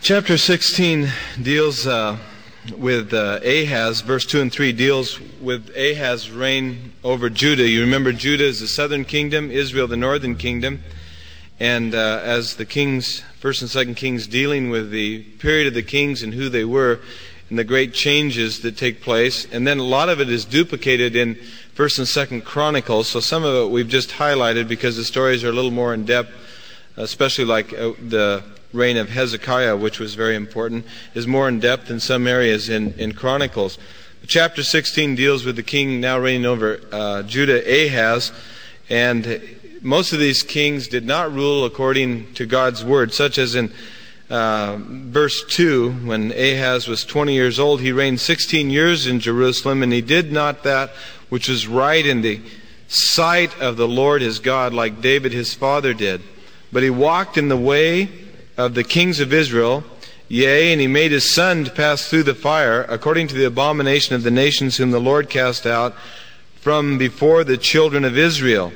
Chapter 16 deals with Ahaz. Verse 2 and 3 deals with Ahaz's reign over Judah. You remember Judah is the southern kingdom, Israel the northern kingdom. And as the kings, 1st and 2nd Kings, dealing with the period of the kings and who they were and the great changes that take place. And then a lot of it is duplicated in 1st and 2nd Chronicles. So some of it we've just highlighted because the stories are a little more in depth, especially like the reign of Hezekiah, which was very important, is more in depth in some areas in Chronicles. Chapter 16 deals with the king now reigning over Judah, Ahaz, and most of these kings did not rule according to God's word, such as in verse 2, when Ahaz was 20 years old, he reigned 16 years in Jerusalem, and he did not that which was right in the sight of the Lord his God, like David his father did. But he walked in the way of the kings of Israel, yea, and he made his son to pass through the fire, according to the abomination of the nations whom the Lord cast out from before the children of Israel.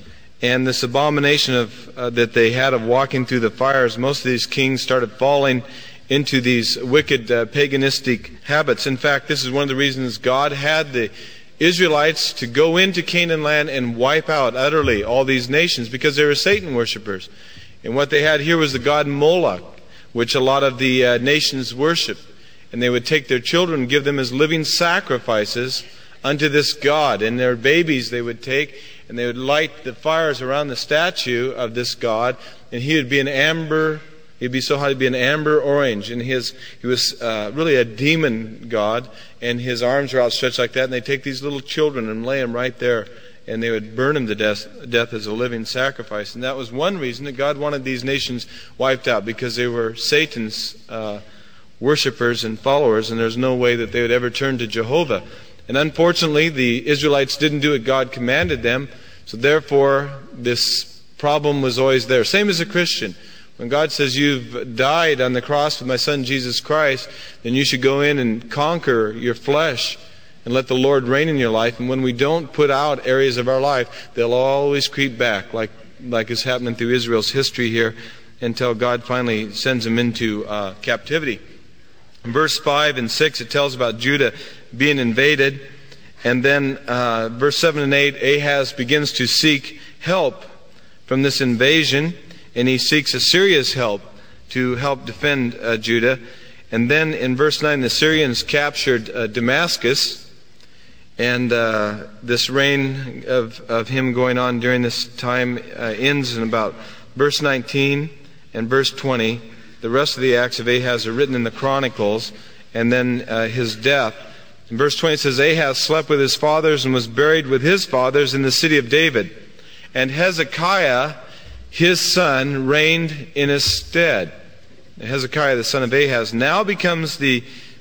And this abomination that they had of walking through the fires, most of these kings started falling into these wicked paganistic habits. In fact, this is one of the reasons God had the Israelites to go into Canaan land and wipe out utterly all these nations, because they were Satan worshippers. And what they had here was the god Moloch, which a lot of the nations worship. And they would take their children and give them as living sacrifices unto this god. And their babies they would take, and they would light the fires around the statue of this god. And he would be an amber, he'd be so hot he'd be an amber orange. And he was really a demon god, and his arms were outstretched like that. And they'd take these little children and lay them right there, and they would burn him to death as a living sacrifice. And that was one reason that God wanted these nations wiped out, because they were Satan's worshippers and followers, and there's no way that they would ever turn to Jehovah. And unfortunately, the Israelites didn't do what God commanded them, so therefore this problem was always there. Same as a Christian. When God says you've died on the cross with my son Jesus Christ, then you should go in and conquer your flesh and let the Lord reign in your life. And when we don't put out areas of our life, they'll always creep back, like is happening through Israel's history here, until God finally sends them into captivity. In verse 5 and 6, it tells about Judah being invaded. And then verse 7 and 8, Ahaz begins to seek help from this invasion, and he seeks Assyria's help to help defend Judah. And then in verse 9, the Syrians captured Damascus. And this reign of him going on during this time ends in about verse 19 and verse 20. The rest of the acts of Ahaz are written in the Chronicles, and then his death. In verse 20 it says, Ahaz slept with his fathers and was buried with his fathers in the city of David. And Hezekiah, his son, reigned in his stead. Hezekiah, the son of Ahaz, now becomes the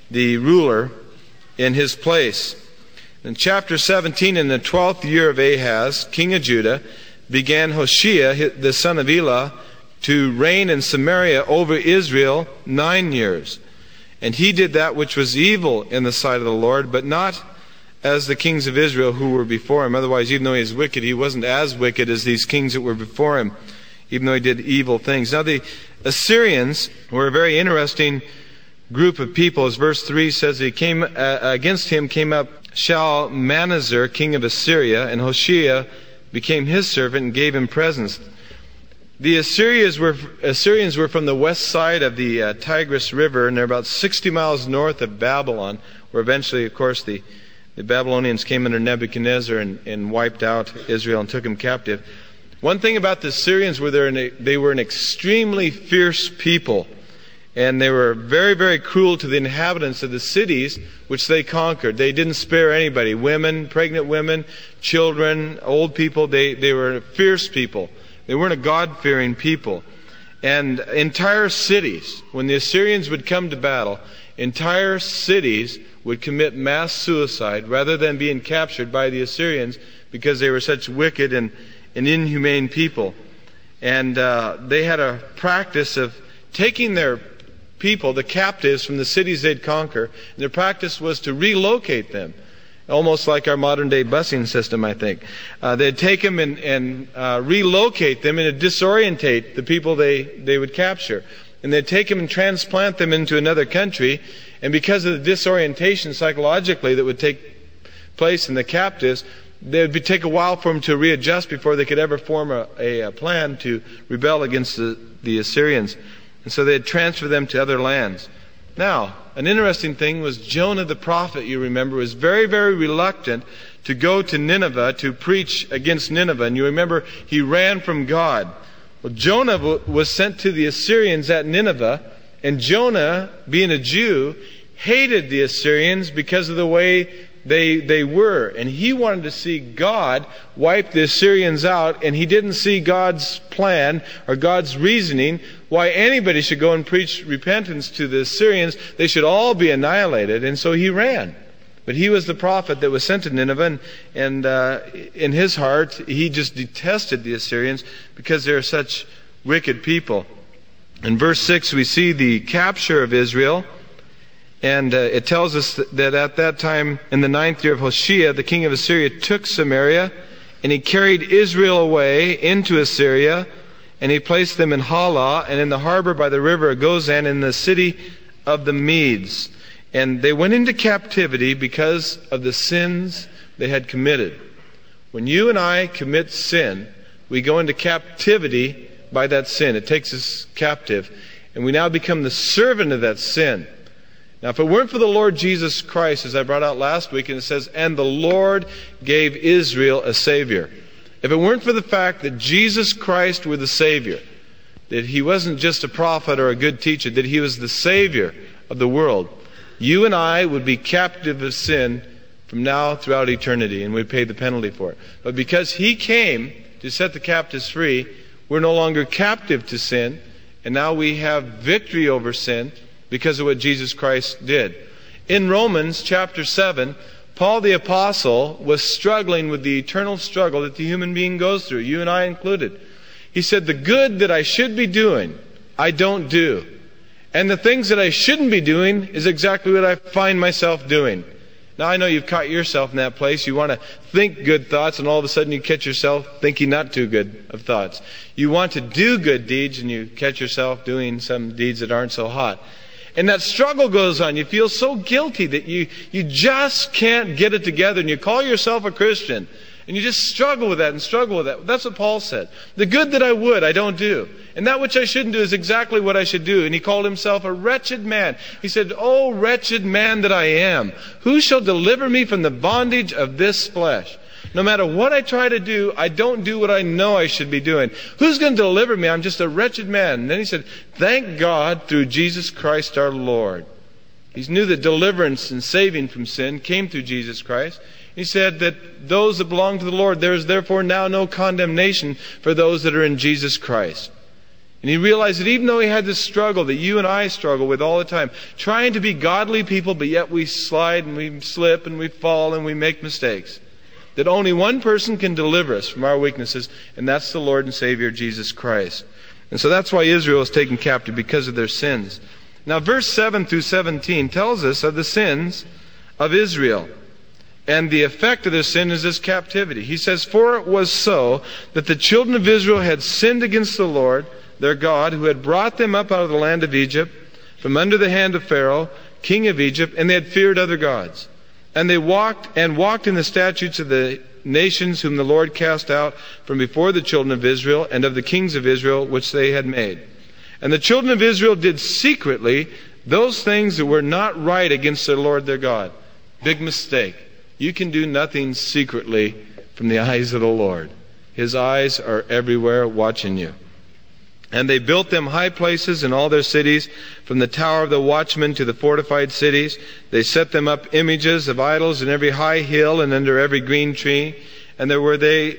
ruler in his place. In chapter 17, in the 12th year of Ahaz, king of Judah, began Hoshea, the son of Elah, to reign in Samaria over Israel 9 years. And he did that which was evil in the sight of the Lord, but not as the kings of Israel who were before him. Otherwise, even though he was wicked, he wasn't as wicked as these kings that were before him, even though he did evil things. Now, the Assyrians were a very interesting group of people. As verse 3 says, against him came up Shalmaneser, king of Assyria, and Hoshea became his servant and gave him presents. The Assyrians were from the west side of the Tigris River, and they're about 60 miles north of Babylon, where eventually, of course, the Babylonians came under Nebuchadnezzar and wiped out Israel and took him captive. One thing about the Assyrians were they were an extremely fierce people. And they were very, very cruel to the inhabitants of the cities which they conquered. They didn't spare anybody. Women, pregnant women, children, old people. They were fierce people. They weren't a God-fearing people. And entire cities, when the Assyrians would come to battle, entire cities would commit mass suicide rather than being captured by the Assyrians, because they were such wicked and inhumane people. And they had a practice of taking their people, the captives from the cities they'd conquer, and their practice was to relocate them. Almost like our modern day busing system, I think. They'd take them and relocate them and disorientate the people they would capture. and they'd take them and transplant them into another country. And because of the disorientation psychologically that would take place in the captives, it would take a while for them to readjust before they could ever form a plan to rebel against the Assyrians. And so they'd transfer them to other lands. Now, an interesting thing was Jonah the prophet, you remember, was very, very reluctant to go to Nineveh to preach against Nineveh. And you remember he ran from God. Well, Jonah was sent to the Assyrians at Nineveh, and Jonah, being a Jew, hated the Assyrians because of the way they were. And he wanted to see God wipe the Assyrians out, and he didn't see God's plan or God's reasoning why anybody should go and preach repentance to the Assyrians. They should all be annihilated, and so he ran. But he was the prophet that was sent to Nineveh, and in his heart, he just detested the Assyrians because they're such wicked people. In verse 6, we see the capture of Israel, and it tells us that at that time, in the 9th year of Hoshea, the king of Assyria took Samaria, and he carried Israel away into Assyria, and he placed them in Halah, and in the harbor by the river Gozan, in the city of the Medes. And they went into captivity because of the sins they had committed. When you and I commit sin, we go into captivity by that sin. It takes us captive, and we now become the servant of that sin. Now, if it weren't for the Lord Jesus Christ, as I brought out last week, and it says, and the Lord gave Israel a Savior. If it weren't for the fact that Jesus Christ was the Savior, that He wasn't just a prophet or a good teacher, that He was the Savior of the world, you and I would be captive of sin from now throughout eternity, and we'd pay the penalty for it. But because He came to set the captives free, we're no longer captive to sin, and now we have victory over sin because of what Jesus Christ did. In Romans chapter 7, Paul the Apostle was struggling with the eternal struggle that the human being goes through, you and I included. He said, the good that I should be doing, I don't do. And the things that I shouldn't be doing is exactly what I find myself doing. Now, I know you've caught yourself in that place. You want to think good thoughts, and all of a sudden you catch yourself thinking not too good of thoughts. You want to do good deeds, and you catch yourself doing some deeds that aren't so hot. And that struggle goes on. You feel so guilty that you just can't get it together, and you call yourself a Christian. And you just struggle with that and struggle with that. That's what Paul said. The good that I would, I don't do. And that which I shouldn't do is exactly what I should do. And he called himself a wretched man. He said, oh, wretched man that I am, who shall deliver me from the bondage of this flesh? No matter what I try to do, I don't do what I know I should be doing. Who's going to deliver me? I'm just a wretched man. And then he said, thank God through Jesus Christ our Lord. He knew that deliverance and saving from sin came through Jesus Christ. He said that those that belong to the Lord, there is therefore now no condemnation for those that are in Jesus Christ. And he realized that even though he had this struggle that you and I struggle with all the time, trying to be godly people, but yet we slide and we slip and we fall and we make mistakes, that only one person can deliver us from our weaknesses, and that's the Lord and Savior Jesus Christ. And so that's why Israel is taken captive, because of their sins. Now verse 7 through 17 tells us of the sins of Israel. And the effect of their sin is this captivity. He says, for it was so that the children of Israel had sinned against the Lord, their God, who had brought them up out of the land of Egypt, from under the hand of Pharaoh, king of Egypt, and they had feared other gods. And they walked in the statutes of the nations whom the Lord cast out from before the children of Israel, and of the kings of Israel which they had made. And the children of Israel did secretly those things that were not right against their Lord their God. Big mistake. You can do nothing secretly from the eyes of the Lord. His eyes are everywhere watching you. And they built them high places in all their cities, from the tower of the watchman to the fortified cities. They set them up images of idols in every high hill and under every green tree. And there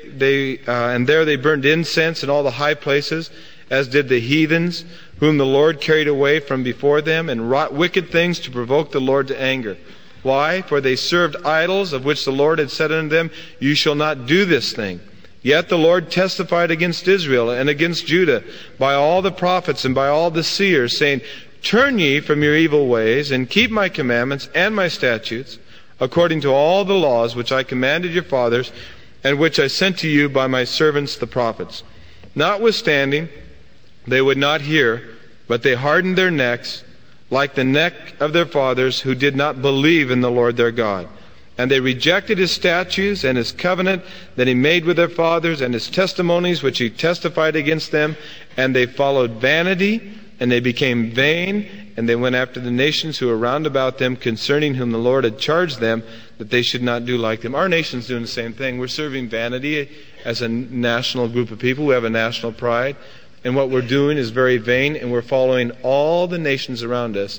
they burned incense in all the high places, as did the heathens, whom the Lord carried away from before them, and wrought wicked things to provoke the Lord to anger. Why? For they served idols, of which the Lord had said unto them, you shall not do this thing. Yet the Lord testified against Israel and against Judah by all the prophets and by all the seers, saying, turn ye from your evil ways, and keep my commandments and my statutes, according to all the laws which I commanded your fathers, and which I sent to you by my servants the prophets. Notwithstanding, they would not hear, But they hardened their necks, like the neck of their fathers, who did not believe in the Lord their God. And they rejected his statutes and his covenant that he made with their fathers, and his testimonies which he testified against them. And they followed vanity, and they became vain, and they went after the nations who were round about them, concerning whom the Lord had charged them, that they should not do like them. Our nation's doing the same thing. We're serving vanity as a national group of people. We have a national pride. And what we're doing is very vain, and we're following all the nations around us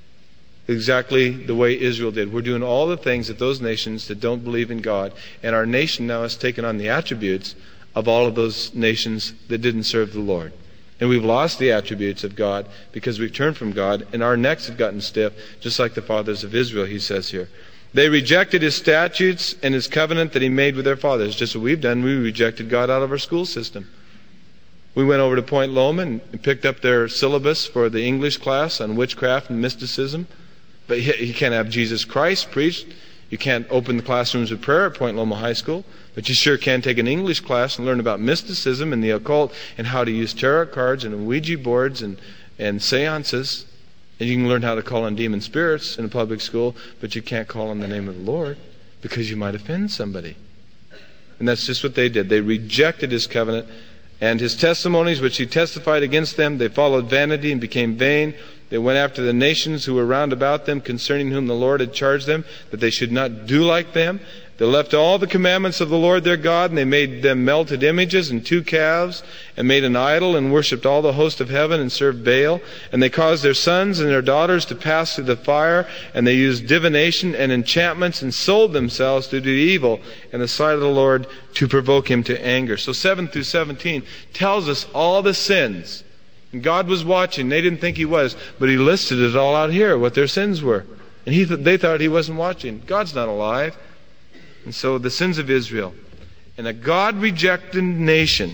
exactly the way Israel did. We're doing all the things that those nations that don't believe in God. And our nation now has taken on the attributes of all of those nations that didn't serve the Lord. And we've lost the attributes of God because we've turned from God, and our necks have gotten stiff, just like the fathers of Israel, he says here. They rejected his statutes and his covenant that he made with their fathers. Just what we've done. We rejected God out of our school system. We went over to Point Loma and picked up their syllabus for the English class on witchcraft and mysticism. But you can't have Jesus Christ preached. You can't open the classrooms of prayer at Point Loma High School. But you sure can take an English class and learn about mysticism and the occult and how to use tarot cards and Ouija boards and seances. And you can learn how to call on demon spirits in a public school, but you can't call on the name of the Lord because you might offend somebody. And that's just what they did. They rejected his covenant and his testimonies which he testified against them. They followed vanity and became vain. They went after the nations who were round about them, concerning whom the Lord had charged them, that they should not do like them. They left all the commandments of the Lord their God, and they made them melted images and 2 calves, and made an idol, and worshipped all the host of heaven, and served Baal. And they caused their sons and their daughters to pass through the fire, and they used divination and enchantments, and sold themselves to do evil in the sight of the Lord, to provoke him to anger. So 7 through 17 tells us all the sins. And God was watching. They didn't think he was, but he listed it all out here, what their sins were. And they thought he wasn't watching. God's not alive. And so the sins of Israel. And a God-rejected nation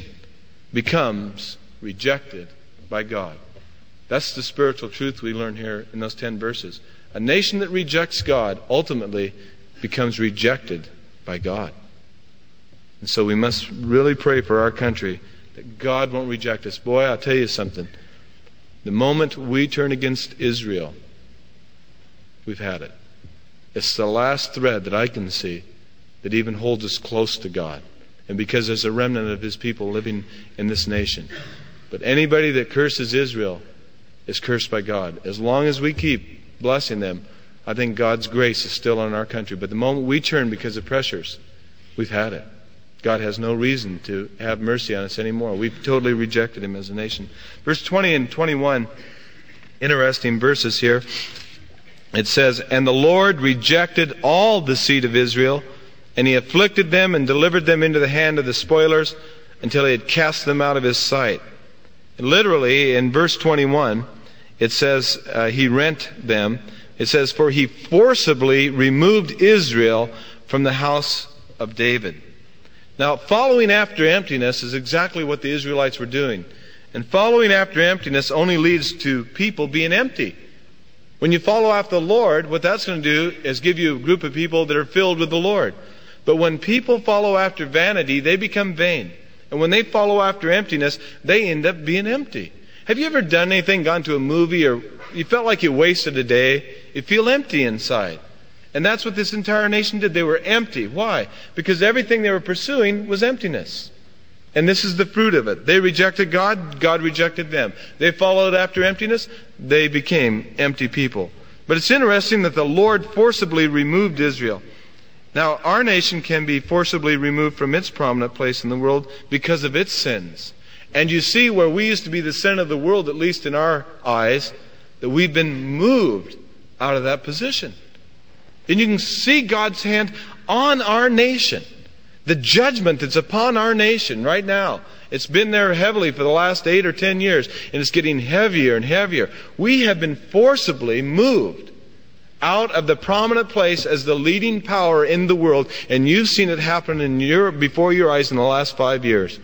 becomes rejected by God. That's the spiritual truth we learn here in those 10 verses. A nation that rejects God ultimately becomes rejected by God. And so we must really pray for our country that God won't reject us. Boy, I'll tell you something. The moment we turn against Israel, we've had it. It's the last thread that I can see that even holds us close to God. And because there's a remnant of his people living in this nation. But anybody that curses Israel is cursed by God. As long as we keep blessing them, I think God's grace is still on our country. But the moment we turn because of pressures, we've had it. God has no reason to have mercy on us anymore. We've totally rejected him as a nation. Verse 20 and 21, interesting verses here. It says, "And the Lord rejected all the seed of Israel, and he afflicted them and delivered them into the hand of the spoilers until he had cast them out of his sight." And literally, in verse 21, it says he rent them. It says, "For he forcibly removed Israel from the house of David." Now, following after emptiness is exactly what the Israelites were doing. And following after emptiness only leads to people being empty. When you follow after the Lord, what that's going to do is give you a group of people that are filled with the Lord. But when people follow after vanity, they become vain. And when they follow after emptiness, they end up being empty. Have you ever done anything, gone to a movie, or you felt like you wasted a day? You feel empty inside. And that's what this entire nation did. They were empty. Why? Because everything they were pursuing was emptiness. And this is the fruit of it. They rejected God. God rejected them. They followed after emptiness. They became empty people. But it's interesting that the Lord forcibly removed Israel. Now, our nation can be forcibly removed from its prominent place in the world because of its sins. And you see where we used to be the sin of the world, at least in our eyes, that we've been moved out of that position. And you can see God's hand on our nation. The judgment that's upon our nation right now. It's been there heavily for the last 8 or 10 years. And it's getting heavier and heavier. We have been forcibly moved out of the prominent place as the leading power in the world. And you've seen it happen before your eyes in the last 5 years.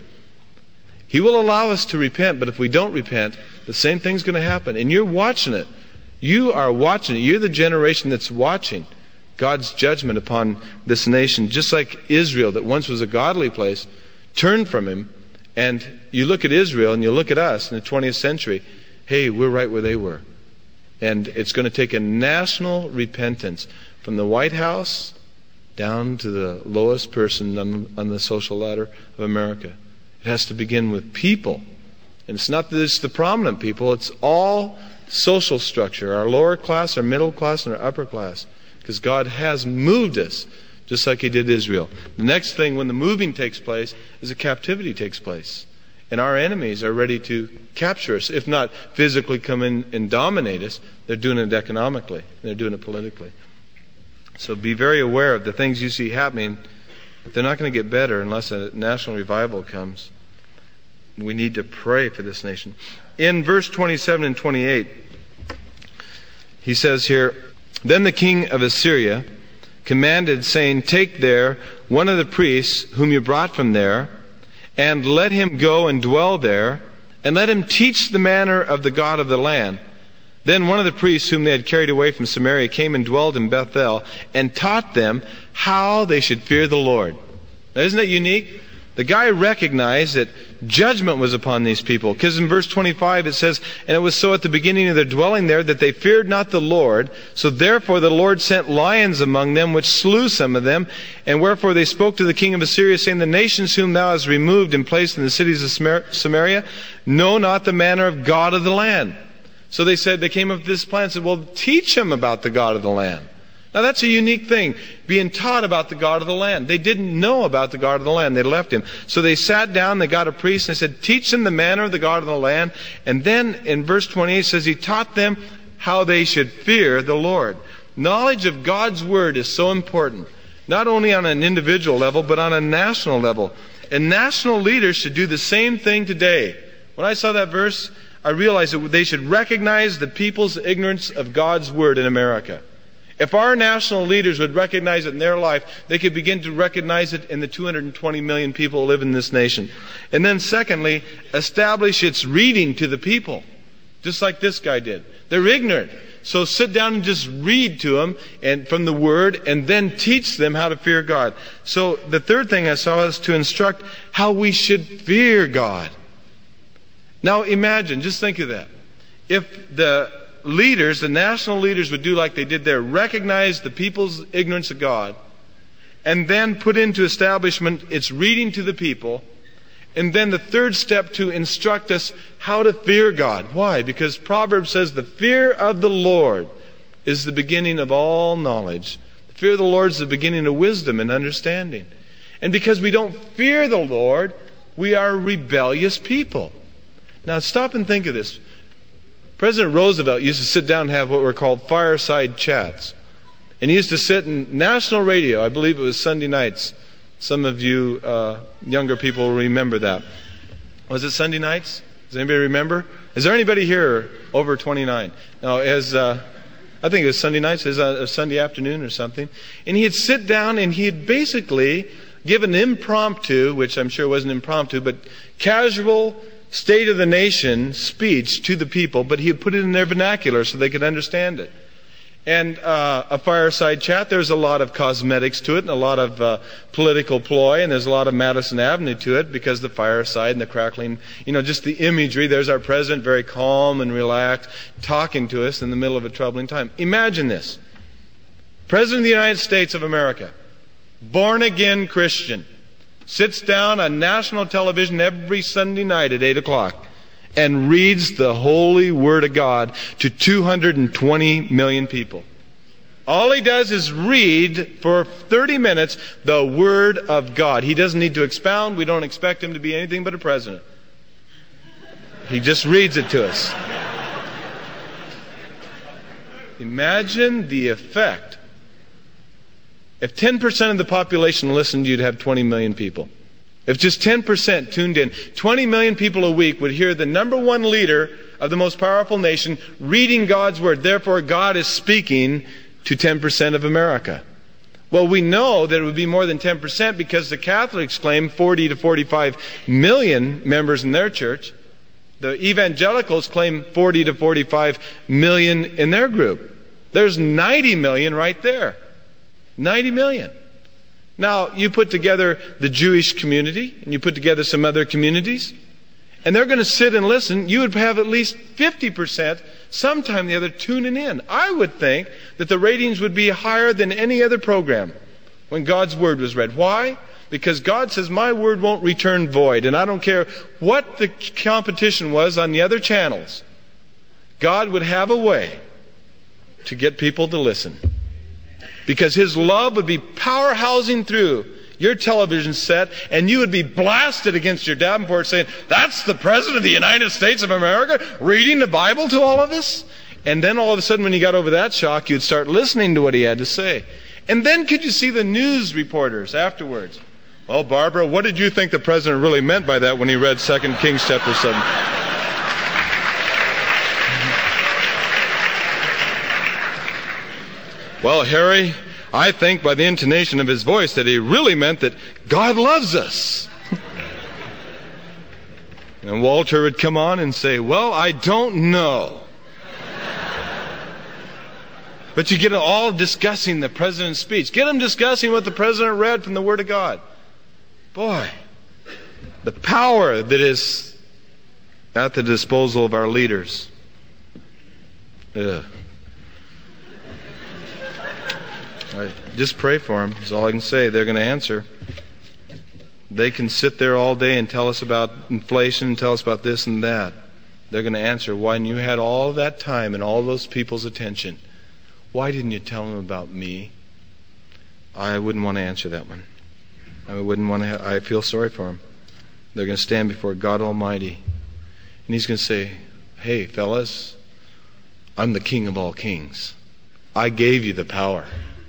He will allow us to repent. But if we don't repent, the same thing's going to happen. And you're watching it. You are watching it. You're the generation that's watching God's judgment upon this nation, just like Israel, that once was a godly place, turned from him. And you look at Israel and you look at us in the 20th century. hey, we're right where they were. And it's going to take a national repentance from the White House down to the lowest person on the social ladder of America. It has to begin with people. And it's not that it's the prominent people, it's all social structure, our lower class, our middle class, and our upper class. Because God has moved us, just like He did Israel. The next thing, when the moving takes place, is a captivity takes place. And our enemies are ready to capture us. If not physically come in and dominate us, they're doing it economically. And they're doing it politically. So be very aware of the things you see happening. But they're not going to get better unless a national revival comes. We need to pray for this nation. In verse 27 and 28, he says here, Then the king of Assyria commanded, saying, Take there one of the priests whom you brought from there, and let him go and dwell there, and let him teach the manner of the God of the land. Then one of the priests whom they had carried away from Samaria came and dwelled in Bethel, and taught them how they should fear the Lord. Now, isn't that unique? The guy recognized that judgment was upon these people. Because in verse 25 it says, And it was so at the beginning of their dwelling there that they feared not the Lord. So therefore the Lord sent lions among them, which slew some of them. And wherefore they spoke to the king of Assyria, saying, The nations whom thou hast removed and placed in the cities of Samaria know not the manner of God of the land. So they came up with this plan and said, Well, teach them about the God of the land. Now that's a unique thing, being taught about the God of the land. They didn't know about the God of the land. They left Him. So they sat down, they got a priest, and they said, Teach them the manner of the God of the land. And then in verse 28 it says, He taught them how they should fear the Lord. Knowledge of God's Word is so important, not only on an individual level, but on a national level. And national leaders should do the same thing today. When I saw that verse, I realized that they should recognize the people's ignorance of God's Word in America. If our national leaders would recognize it in their life, they could begin to recognize it in the 220 million people who live in this nation. And then secondly, establish its reading to the people, just like this guy did. They're ignorant. So sit down and just read to them and from the Word, and then teach them how to fear God. So the third thing I saw is to instruct how we should fear God. Now imagine, just think of that. If the leaders, the national leaders, would do like they did there, recognize the people's ignorance of God, and then put into establishment its reading to the people, and then the third step to instruct us how to fear God. Why? Because Proverbs says the fear of the Lord is the beginning of all knowledge. The fear of the Lord is the beginning of wisdom and understanding. And because we don't fear the Lord, we are a rebellious people. Now stop and think of this. President Roosevelt used to sit down and have what were called fireside chats. And he used to sit in national radio. I believe it was Sunday nights. Some of you younger people will remember that. Was it Sunday nights? Does anybody remember? Is there anybody here over 29? Now, I think it was Sunday nights, it was a Sunday afternoon or something. And he'd sit down and he'd basically give an impromptu, which I'm sure wasn't impromptu, but casual State of the Nation speech to the people, but he would put it in their vernacular so they could understand it. And a fireside chat, there's a lot of cosmetics to it and a lot of political ploy, and there's a lot of Madison Avenue to it because the fireside and the crackling, just the imagery. There's our president very calm and relaxed, talking to us in the middle of a troubling time. Imagine this. President of the United States of America, born-again Christian, sits down on national television every Sunday night at 8 o'clock and reads the holy Word of God to 220 million people. All he does is read for 30 minutes the Word of God. He doesn't need to expound. We don't expect him to be anything but a president. He just reads it to us. Imagine the effect. If 10% of the population listened, you'd have 20 million people. If just 10% tuned in, 20 million people a week would hear the number one leader of the most powerful nation reading God's Word. Therefore, God is speaking to 10% of America. Well, we know that it would be more than 10% because the Catholics claim 40 to 45 million members in their church. The evangelicals claim 40 to 45 million in their group. There's 90 million right there. 90 million. Now, you put together the Jewish community, and you put together some other communities, and they're going to sit and listen, you would have at least 50% sometime or the other tuning in. I would think that the ratings would be higher than any other program when God's Word was read. Why? Because God says, my Word won't return void. And I don't care what the competition was on the other channels. God would have a way to get people to listen. Because His love would be powerhousing through your television set, and you would be blasted against your Davenport saying, that's the President of the United States of America reading the Bible to all of us? And then all of a sudden when you got over that shock, you'd start listening to what he had to say. And then could you see the news reporters afterwards? Well, Barbara, what did you think the President really meant by that when he read 2 Kings chapter 7? Well, Harry, I think by the intonation of his voice that he really meant that God loves us. And Walter would come on and say, well, I don't know. But you get them all discussing the President's speech. Get them discussing what the President read from the Word of God. Boy, the power that is at the disposal of our leaders. Ugh. Just pray for them, is all I can say. They're going to answer. They can sit there all day and tell us about inflation and tell us about this and that. They're going to answer, when you had all that time and all those people's attention, why didn't you tell them about me? I wouldn't want to answer that one. I feel sorry for them. They're going to stand before God Almighty. And He's going to say, hey, fellas, I'm the King of all kings. I gave you the power.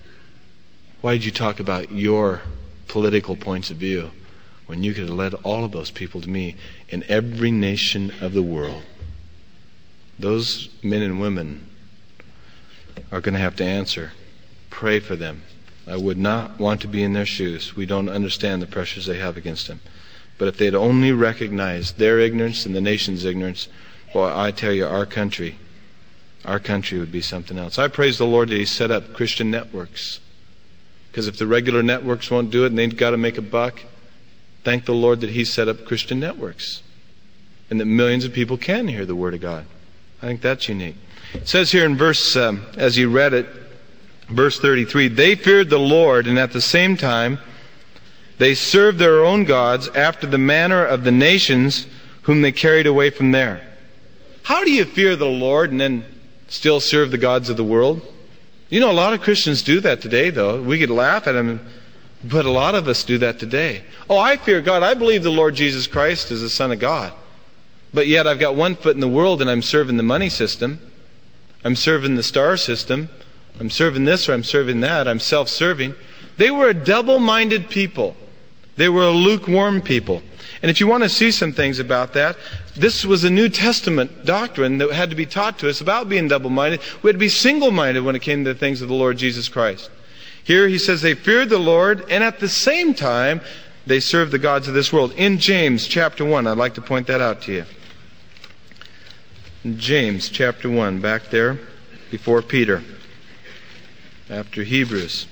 Why did you talk about your political points of view when you could have led all of those people to me in every nation of the world? Those men and women are going to have to answer. Pray for them. I would not want to be in their shoes. We don't understand the pressures they have against them. But if they'd only recognized their ignorance and the nation's ignorance, boy, I tell you, our country would be something else. I praise the Lord that He set up Christian networks. Because if the regular networks won't do it and they've got to make a buck, thank the Lord that He set up Christian networks. And that millions of people can hear the Word of God. I think that's unique. It says here in verse, as you read it, verse 33, they feared the Lord, and at the same time they served their own gods after the manner of the nations whom they carried away from there. How do you fear the Lord and then still serve the gods of the world? You know, a lot of Christians do that today, though. We could laugh at them, but a lot of us do that today. Oh, I fear God. I believe the Lord Jesus Christ is the Son of God. But yet I've got one foot in the world and I'm serving the money system. I'm serving the star system. I'm serving this or I'm serving that. I'm self-serving. They were a double-minded people. They were a lukewarm people. And if you want to see some things about that, this was a New Testament doctrine that had to be taught to us about being double-minded. We had to be single-minded when it came to the things of the Lord Jesus Christ. Here he says they feared the Lord, and at the same time, they served the gods of this world. In James chapter 1, I'd like to point that out to you. In James chapter 1, back there before Peter, after Hebrews,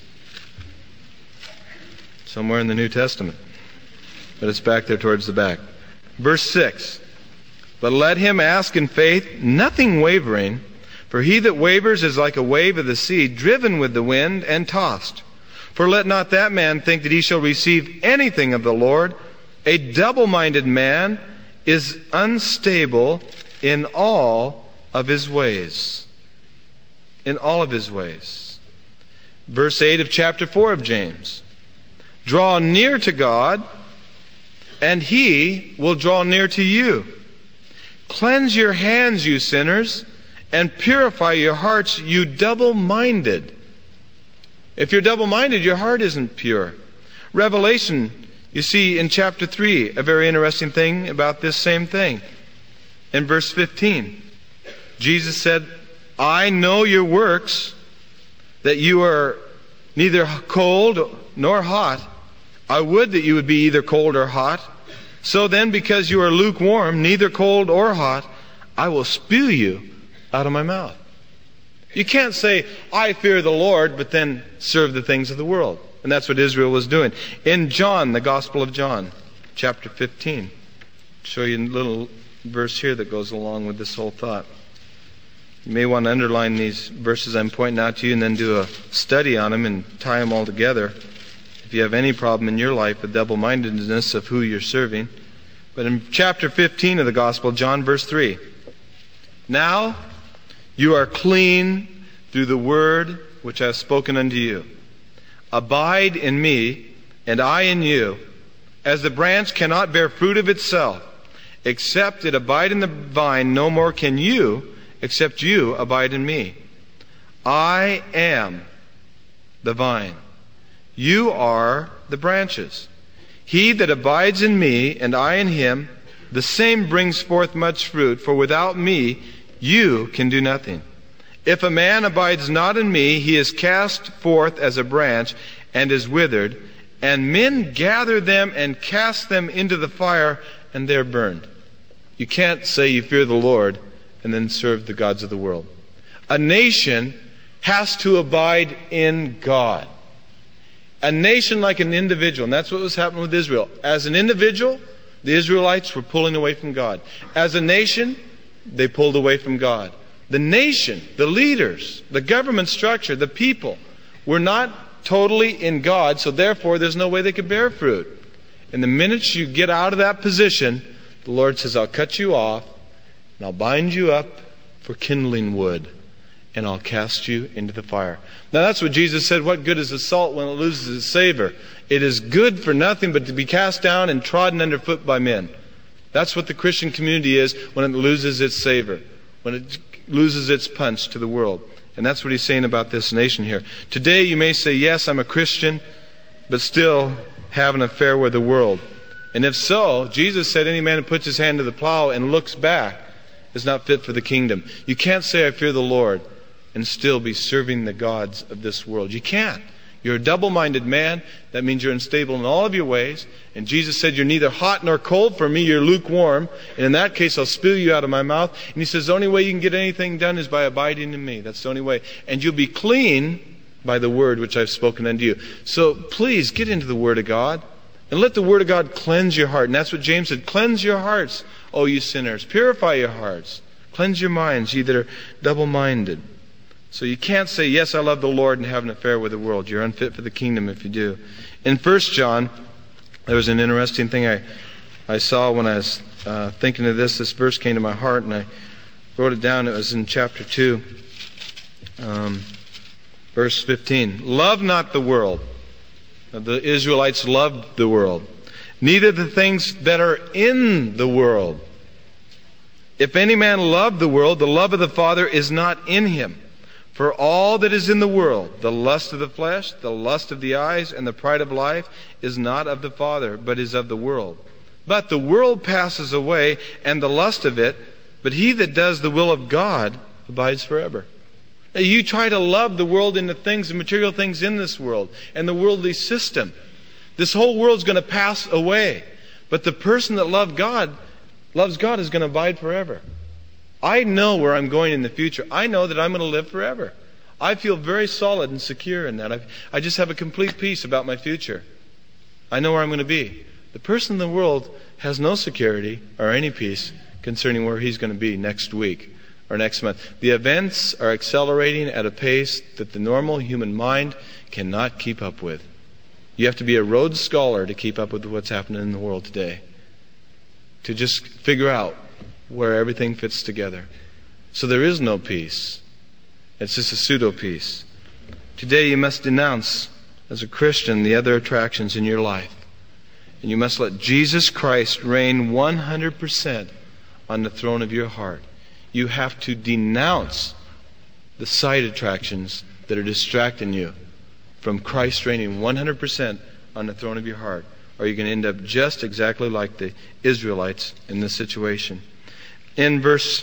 somewhere in the New Testament. But it's back there towards the back. Verse 6. But let him ask in faith, nothing wavering, for he that wavers is like a wave of the sea, driven with the wind and tossed. For let not that man think that he shall receive anything of the Lord. A double-minded man is unstable in all of his ways. In all of his ways. Verse 8 of chapter 4 of James. Draw near to God, and He will draw near to you. Cleanse your hands, you sinners, and purify your hearts, you double-minded. If you're double-minded, your heart isn't pure. Revelation, you see in chapter 3, a very interesting thing about this same thing. In verse 15, Jesus said, I know your works, that you are neither cold nor hot. I would that you would be either cold or hot. So then, because you are lukewarm, neither cold or hot, I will spew you out of my mouth. You can't say, I fear the Lord, but then serve the things of the world. And that's what Israel was doing. In John, the Gospel of John, chapter 15. show you a little verse here that goes along with this whole thought. You may want to underline these verses I'm pointing out to you and then do a study on them and tie them all together if you have any problem in your life with double-mindedness of who you're serving. But in chapter 15 of the Gospel, John verse 3, now you are clean through the word which I have spoken unto you. Abide in me, and I in you, as the branch cannot bear fruit of itself, except it abide in the vine, no more can you, except you abide in me. I am the vine. You are the branches. He that abides in me, and I in him, the same brings forth much fruit, for without me you can do nothing. If a man abides not in me, he is cast forth as a branch, and is withered, and men gather them and cast them into the fire, and they are burned. You can't say you fear the Lord and then serve the gods of the world. A nation has to abide in God. A nation like an individual, and that's what was happening with Israel. As an individual, the Israelites were pulling away from God. As a nation, they pulled away from God. The nation, the leaders, the government structure, the people were not totally in God, so therefore there's no way they could bear fruit. And the minute you get out of that position, the Lord says, I'll cut you off, and I'll bind you up for kindling wood, and I'll cast you into the fire. Now that's what Jesus said, what good is the salt when it loses its savor? It is good for nothing but to be cast down and trodden underfoot by men. That's what the Christian community is when it loses its savor, when it loses its punch to the world. And that's what he's saying about this nation here. Today you may say, yes, I'm a Christian, but still have an affair with the world. And if so, Jesus said any man who puts his hand to the plow and looks back is not fit for the kingdom. You can't say, I fear the Lord, and still be serving the gods of this world. You can't. You're a double-minded man. That means you're unstable in all of your ways. And Jesus said, you're neither hot nor cold for me, you're lukewarm. And in that case, I'll spew you out of my mouth. And he says, the only way you can get anything done is by abiding in me. That's the only way. And you'll be clean by the word which I've spoken unto you. So please get into the word of God. And let the word of God cleanse your heart. And that's what James said. Cleanse your hearts, O you sinners. Purify your hearts. Cleanse your minds, ye that are double-minded. So you can't say, yes, I love the Lord, and have an affair with the world. You're unfit for the kingdom if you do. In 1 John, there was an interesting thing I saw when I was thinking of this. This verse came to my heart, and I wrote it down. It was in chapter 2, verse 15. Love not the world. The Israelites loved the world. Neither the things that are in the world. If any man love the world, the love of the Father is not in him. For all that is in the world, the lust of the flesh, the lust of the eyes, and the pride of life, is not of the Father, but is of the world. But the world passes away, and the lust of it, but he that does the will of God abides forever. Now, you try to love the world and the things, the material things in this world, and the worldly system. This whole world's going to pass away. But the person that loves God is going to abide forever. I know where I'm going in the future. I know that I'm going to live forever. I feel very solid and secure in that. I just have a complete peace about my future. I know where I'm going to be. The person in the world has no security or any peace concerning where he's going to be next week or next month. The events are accelerating at a pace that the normal human mind cannot keep up with. You have to be a Rhodes Scholar to keep up with what's happening in the world today, to just figure out where everything fits together. So there is no peace. It's just a pseudo-peace. Today you must denounce, as a Christian, the other attractions in your life. And you must let Jesus Christ reign 100% on the throne of your heart. You have to denounce the side attractions that are distracting you from Christ reigning 100% on the throne of your heart. Or you're going to end up just exactly like the Israelites in this situation. In verse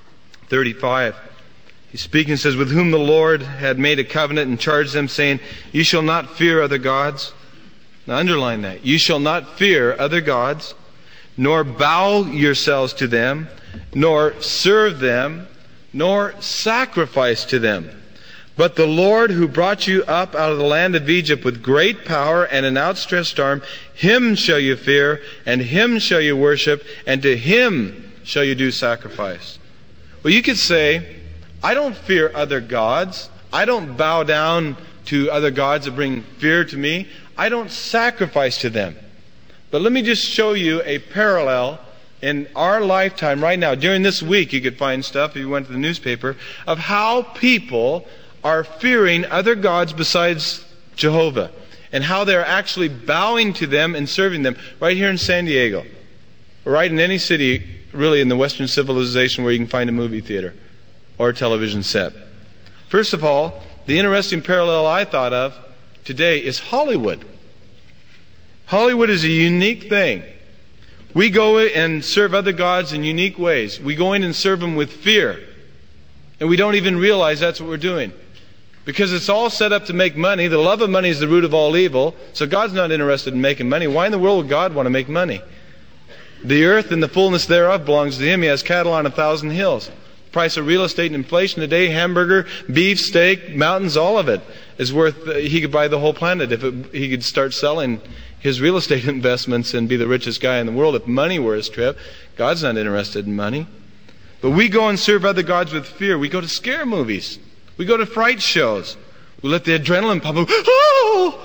35, he's speaking and says, with whom the Lord had made a covenant and charged them, saying, you shall not fear other gods. Now underline that. You shall not fear other gods, nor bow yourselves to them, nor serve them, nor sacrifice to them. But the Lord who brought you up out of the land of Egypt with great power and an outstretched arm, Him shall you fear, and Him shall you worship, and to Him shall you do sacrifice. Well, you could say, I don't fear other gods. I don't bow down to other gods that bring fear to me. I don't sacrifice to them. But let me just show you a parallel in our lifetime right now. During this week, you could find stuff, if you went to the newspaper, of how people are fearing other gods besides Jehovah, and how they're actually bowing to them and serving them right here in San Diego, right in any city really in the Western civilization where you can find a movie theater or a television set. First of all, the interesting parallel I thought of today is Hollywood. Hollywood is a unique thing. We go and serve other gods in unique ways. We go in and serve them with fear, and we don't even realize that's what we're doing. Because it's all set up to make money. The love of money is the root of all evil. So God's not interested in making money. Why in the world would God want to make money? The earth and the fullness thereof belongs to Him. He has cattle on 1,000 hills. The price of real estate and inflation today, hamburger, beef, steak, mountains, all of it is worth, he could buy the whole planet if he could start selling his real estate investments and be the richest guy in the world if money were his trip. God's not interested in money. But we go and serve other gods with fear. We go to scare movies. We go to fright shows. We let the adrenaline pump up. Oh!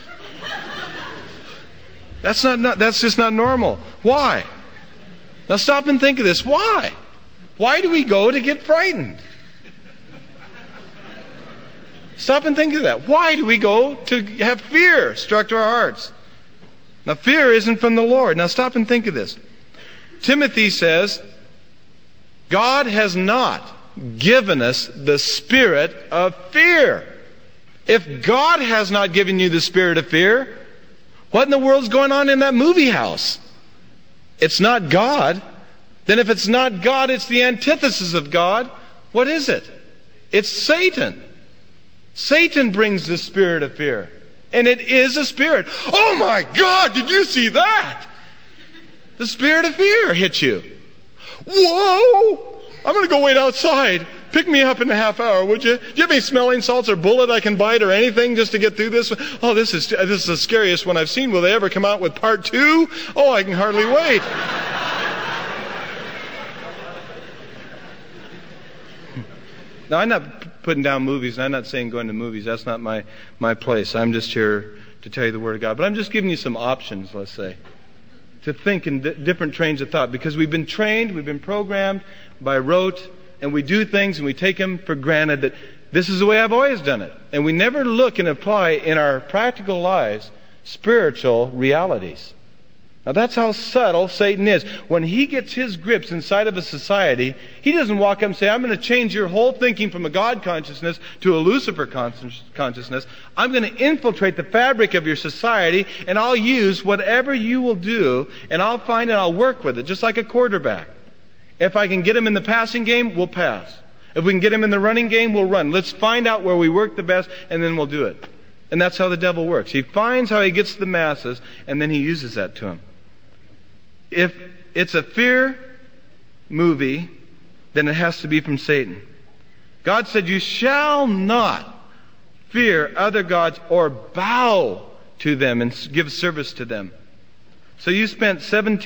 That's just not normal. Why? Now stop and think of this. Why? Why do we go to get frightened? Stop and think of that. Why do we go to have fear struck to our hearts? Now fear isn't from the Lord. Now stop and think of this. Timothy says, God has not given us the spirit of fear. If God has not given you the spirit of fear, what in the world's going on in that movie house? It's not God. Then if it's not God, it's the antithesis of God. What is it? It's Satan. Satan brings the spirit of fear. And it is a spirit. Oh my God, did you see that? The spirit of fear hit you. Whoa! I'm going to go wait outside. Pick me up in a half hour, would you? Do you have any smelling salts or bullet I can bite or anything just to get through this? Oh, this is the scariest one I've seen. Will they ever come out with part 2? Oh, I can hardly wait. Now, I'm not putting down movies, and I'm not saying going to movies. That's not my place. I'm just here to tell you the Word of God. But I'm just giving you some options, let's say, to think in different trains of thought. Because we've been trained, we've been programmed by rote, and we do things and we take them for granted that this is the way I've always done it. And we never look and apply in our practical lives spiritual realities. Now that's how subtle Satan is. When he gets his grips inside of a society, he doesn't walk up and say, I'm going to change your whole thinking from a God consciousness to a Lucifer consciousness. I'm going to infiltrate the fabric of your society, and I'll use whatever you will do, and I'll find and I'll work with it, just like a quarterback. If I can get him in the passing game, we'll pass. If we can get him in the running game, we'll run. Let's find out where we work the best, and then we'll do it. And that's how the devil works. He finds how he gets the masses, and then he uses that to him. If it's a fear movie, then it has to be from Satan. God said, you shall not fear other gods or bow to them and give service to them. So you spent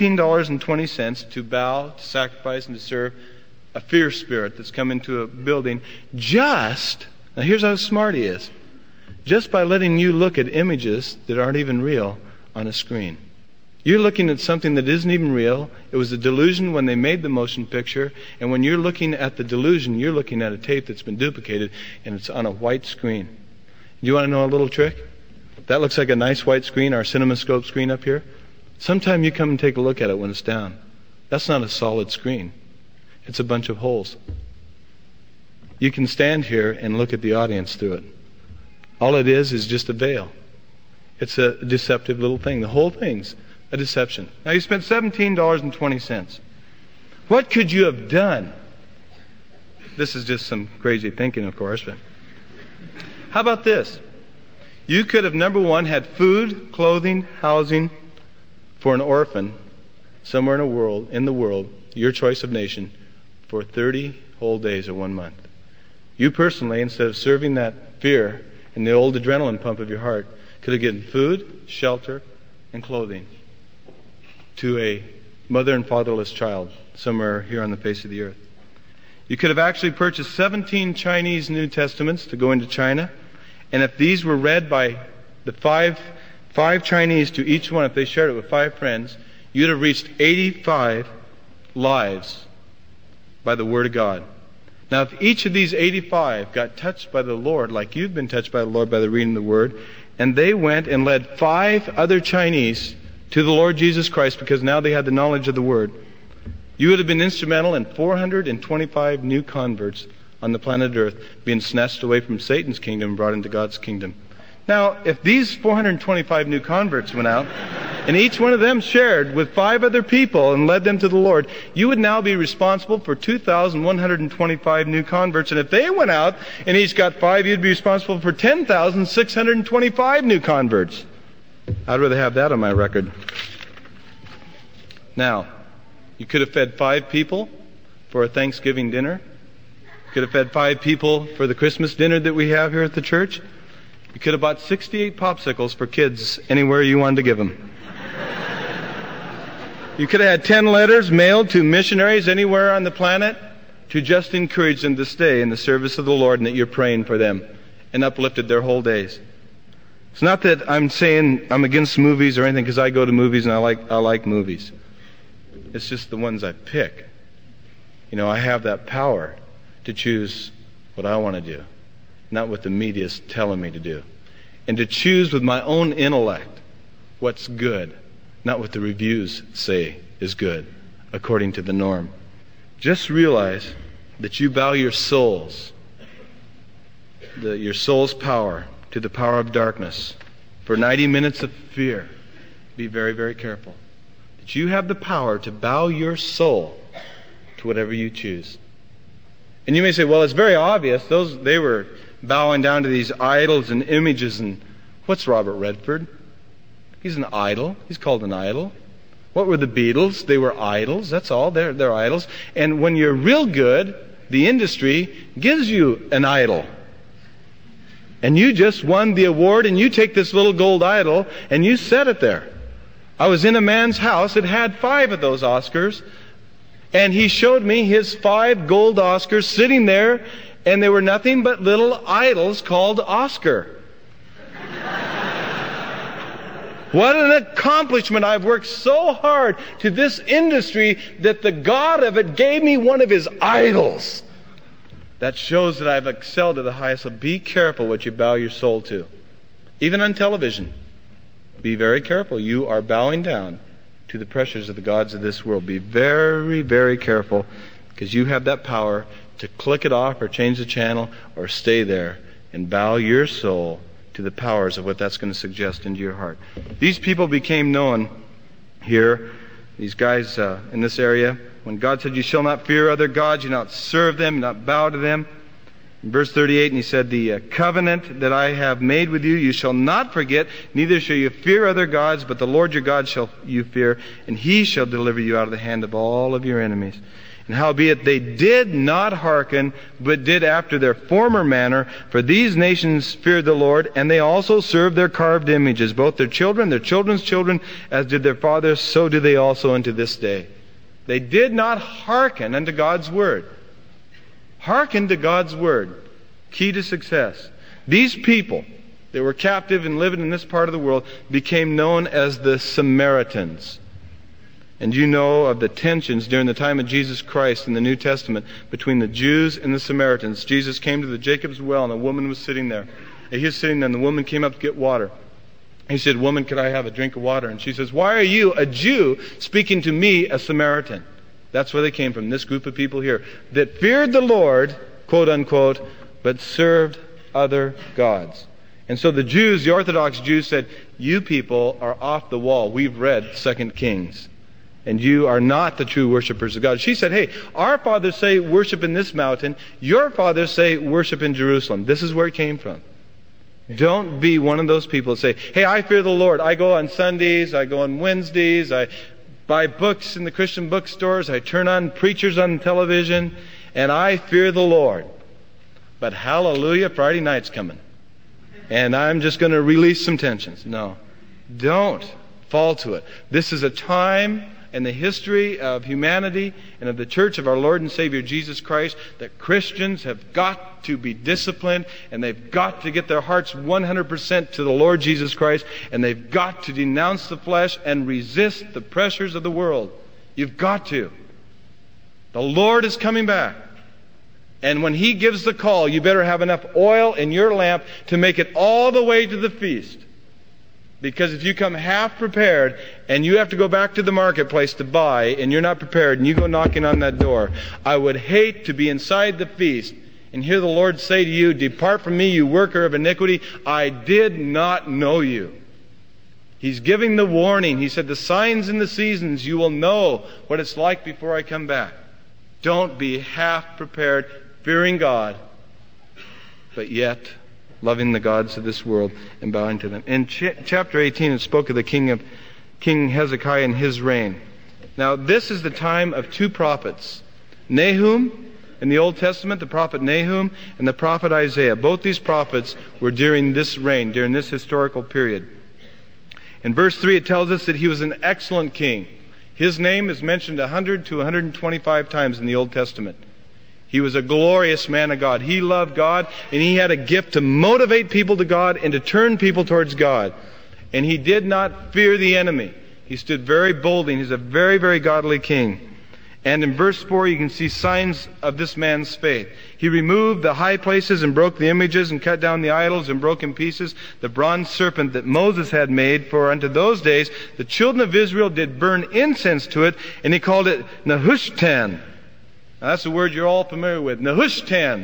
$17.20 to bow, to sacrifice, and to serve a fear spirit that's come into a building now here's how smart he is, just by letting you look at images that aren't even real on a screen. You're looking at something that isn't even real. It was a delusion when they made the motion picture, and when you're looking at the delusion, you're looking at a tape that's been duplicated, and it's on a white screen. Do you want to know a little trick? That looks like a nice white screen, our CinemaScope screen up here. Sometime you come and take a look at it when it's down. That's not a solid screen. It's a bunch of holes. You can stand here and look at the audience through it. All it is just a veil. It's a deceptive little thing. The whole thing's a deception. Now you spent $17.20. What could you have done? This is just some crazy thinking, of course, but how about this? You could have, number one, had food, clothing, housing for an orphan somewhere in the world, your choice of nation, for 30 whole days or 1 month. You personally, instead of serving that fear and the old adrenaline pump of your heart, could have given food, shelter, and clothing to a mother and fatherless child somewhere here on the face of the earth. You could have actually purchased 17 Chinese New Testaments to go into China, and if these were read by the five Chinese to each one, if they shared it with 5 friends, you'd have reached 85 lives by the Word of God. Now, if each of these 85 got touched by the Lord, like you've been touched by the Lord by the reading of the Word, and they went and led 5 other Chinese to the Lord Jesus Christ because now they had the knowledge of the Word, you would have been instrumental in 425 new converts on the planet Earth being snatched away from Satan's kingdom and brought into God's kingdom. Now, if these 425 new converts went out, and each one of them shared with 5 other people and led them to the Lord, you would now be responsible for 2,125 new converts. And if they went out and each got 5, you'd be responsible for 10,625 new converts. I'd rather have that on my record. Now, you could have fed 5 people for a Thanksgiving dinner. You could have fed 5 people for the Christmas dinner that we have here at the church. You could have bought 68 popsicles for kids anywhere you wanted to give them. You could have had 10 letters mailed to missionaries anywhere on the planet to just encourage them to stay in the service of the Lord and that you're praying for them and uplifted their whole days. It's not that I'm saying I'm against movies or anything, because I go to movies and I like movies. It's just the ones I pick. You know, I have that power to choose what I want to do, not what the media's telling me to do. And to choose with my own intellect what's good, not what the reviews say is good, according to the norm. Just realize that you bow your souls, your soul's power, to the power of darkness. For 90 minutes of fear, be very, very careful. That you have the power to bow your soul to whatever you choose. And you may say, well, it's very obvious. They were bowing down to these idols and images. And what's Robert Redford? He's an idol. He's called an idol. What were the Beatles? They were idols. That's all. They're idols. And when you're real good, the industry gives you an idol. And you just won the award, and you take this little gold idol and you set it there. I was in a man's house that had 5 of those Oscars, and he showed me his 5 gold Oscars sitting there, and they were nothing but little idols called Oscar. What an accomplishment. I've worked so hard to this industry that the God of it gave me one of his idols. That shows that I've excelled to the highest. So be careful what you bow your soul to. Even on television. Be very careful. You are bowing down to the pressures of the gods of this world. Be very, very careful, because you have that power to click it off or change the channel or stay there and bow your soul to the powers of what that's going to suggest into your heart. These people became known here, these guys in this area, when God said, you shall not fear other gods, you not serve them, you not bow to them. In verse 38, and he said, the covenant that I have made with you, you shall not forget, neither shall you fear other gods, but the Lord your God shall you fear, and he shall deliver you out of the hand of all of your enemies. And howbeit they did not hearken, but did after their former manner, for these nations feared the Lord, and they also served their carved images, both their children, their children's children, as did their fathers, so do they also unto this day. They did not hearken unto God's word. Hearken to God's word. Key to success. These people that were captive and living in this part of the world became known as the Samaritans. And you know of the tensions during the time of Jesus Christ in the New Testament between the Jews and the Samaritans. Jesus came to the Jacob's well, and a woman was sitting there. And he was sitting there, and the woman came up to get water. He said, woman, could I have a drink of water? And she says, why are you, a Jew, speaking to me, a Samaritan? That's where they came from, this group of people here, that feared the Lord, quote unquote, but served other gods. And so the Jews, the Orthodox Jews, said, you people are off the wall. We've read 2 Kings. And you are not the true worshipers of God. She said, hey, our fathers say worship in this mountain. Your fathers say worship in Jerusalem. This is where it came from. Don't be one of those people that say, hey, I fear the Lord. I go on Sundays. I go on Wednesdays. I buy books in the Christian bookstores. I turn on preachers on television. And I fear the Lord. But hallelujah, Friday night's coming. And I'm just going to release some tensions. No. Don't fall to it. This is a time in the history of humanity and of the church of our Lord and Savior Jesus Christ that Christians have got to be disciplined, and they've got to get their hearts 100% to the Lord Jesus Christ, and they've got to denounce the flesh and resist the pressures of the world. You've got to. The Lord is coming back. And when He gives the call, you better have enough oil in your lamp to make it all the way to the feast. Because if you come half prepared and you have to go back to the marketplace to buy and you're not prepared and you go knocking on that door, I would hate to be inside the feast and hear the Lord say to you, "Depart from me, you worker of iniquity. I did not know you." He's giving the warning. He said, the signs and the seasons, you will know what it's like before I come back. Don't be half prepared, fearing God, but yet loving the gods of this world and bowing to them. In chapter 18, it spoke of the King Hezekiah and his reign. Now, this is the time of two prophets. Nahum, in the Old Testament, the prophet Nahum, and the prophet Isaiah. Both these prophets were during this reign, during this historical period. In verse 3, it tells us that he was an excellent king. His name is mentioned 100 to 125 times in the Old Testament. He was a glorious man of God. He loved God, and he had a gift to motivate people to God and to turn people towards God. And he did not fear the enemy. He stood very boldly, and he's a very, very godly king. And in verse 4, you can see signs of this man's faith. He removed the high places and broke the images and cut down the idols and broke in pieces the bronze serpent that Moses had made. For unto those days the children of Israel did burn incense to it, and he called it Nehushtan. Now, that's a word you're all familiar with. Nehushtan.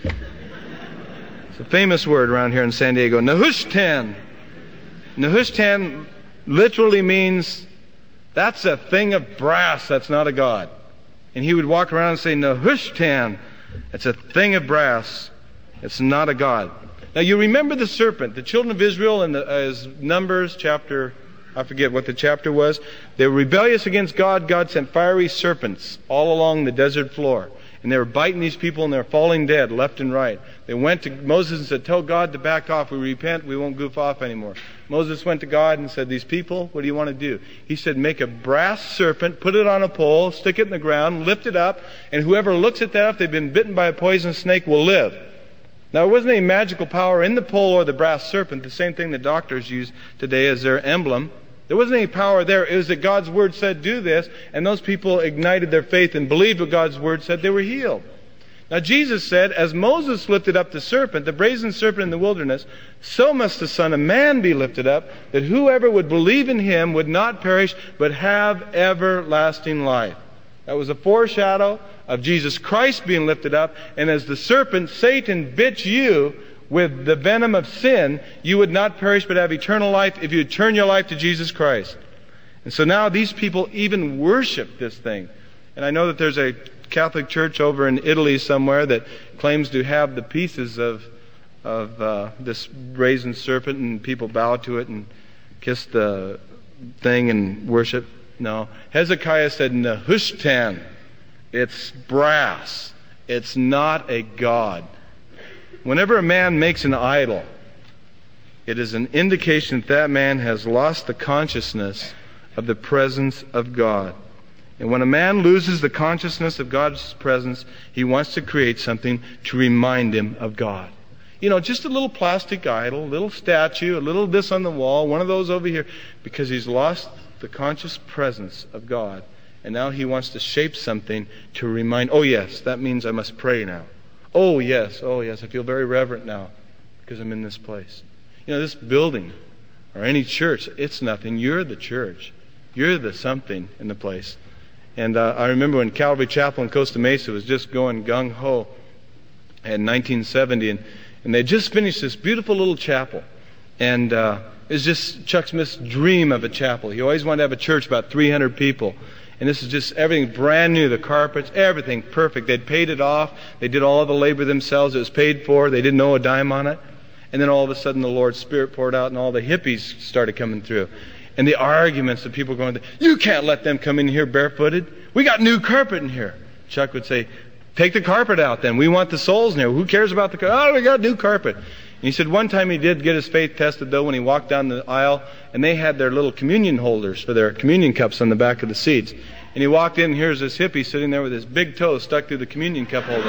It's a famous word around here in San Diego. Nehushtan. Nehushtan literally means that's a thing of brass, that's not a god. And he would walk around and say, Nehushtan. It's a thing of brass. It's not a god. Now, you remember the serpent. The children of Israel in as Numbers chapter, I forget what the chapter was. They were rebellious against God. God sent fiery serpents all along the desert floor. And they were biting these people, and they were falling dead left and right. They went to Moses and said, tell God to back off. We repent. We won't goof off anymore. Moses went to God and said, these people, what do you want to do? He said, make a brass serpent, put it on a pole, stick it in the ground, lift it up, and whoever looks at that, if they've been bitten by a poisonous snake, will live. Now, there wasn't any magical power in the pole or the brass serpent, the same thing the doctors use today as their emblem. There wasn't any power there. It was that God's Word said, do this, and those people ignited their faith and believed what God's Word said. They were healed. Now, Jesus said, as Moses lifted up the serpent, the brazen serpent in the wilderness, so must the Son of Man be lifted up, that whoever would believe in Him would not perish, but have everlasting life. That was a foreshadow of Jesus Christ being lifted up, and as the serpent, Satan, bit you with the venom of sin, you would not perish but have eternal life if you would turn your life to Jesus Christ. And so now these people even worship this thing. And I know that there's a Catholic church over in Italy somewhere that claims to have the pieces of this brazen serpent, and people bow to it and kiss the thing and worship. No. Hezekiah said, Nehushtan. It's brass. It's not a god. Whenever a man makes an idol, it is an indication that that man has lost the consciousness of the presence of God. And when a man loses the consciousness of God's presence, he wants to create something to remind him of God. You know, just a little plastic idol, a little statue, a little this on the wall, one of those over here, because he's lost the conscious presence of God. And now he wants to shape something to remind, oh yes, that means I must pray now. Oh yes, I feel very reverent now because I'm in this place. You know, this building or any church, it's nothing. You're the church. You're the something in the place. And I remember when Calvary Chapel in Costa Mesa was just going gung-ho in 1970, and they just finished this beautiful little chapel. And it was just Chuck Smith's dream of a chapel. He always wanted to have a church about 300 people. And this is just everything brand new, the carpets, everything perfect. They'd paid it off. They did all of the labor themselves. It was paid for. They didn't owe a dime on it. And then all of a sudden the Lord's Spirit poured out and all the hippies started coming through. And the arguments of people going, you can't let them come in here barefooted. We got new carpet in here. Chuck would say, Take the carpet out then. We want the souls in here. Who cares about the carpet? Oh, we got new carpet. And he said one time he did get his faith tested, though, when he walked down the aisle, and they had their little communion holders for their communion cups on the back of the seats. And he walked in, and here's this hippie sitting there with his big toe stuck through the communion cup holder.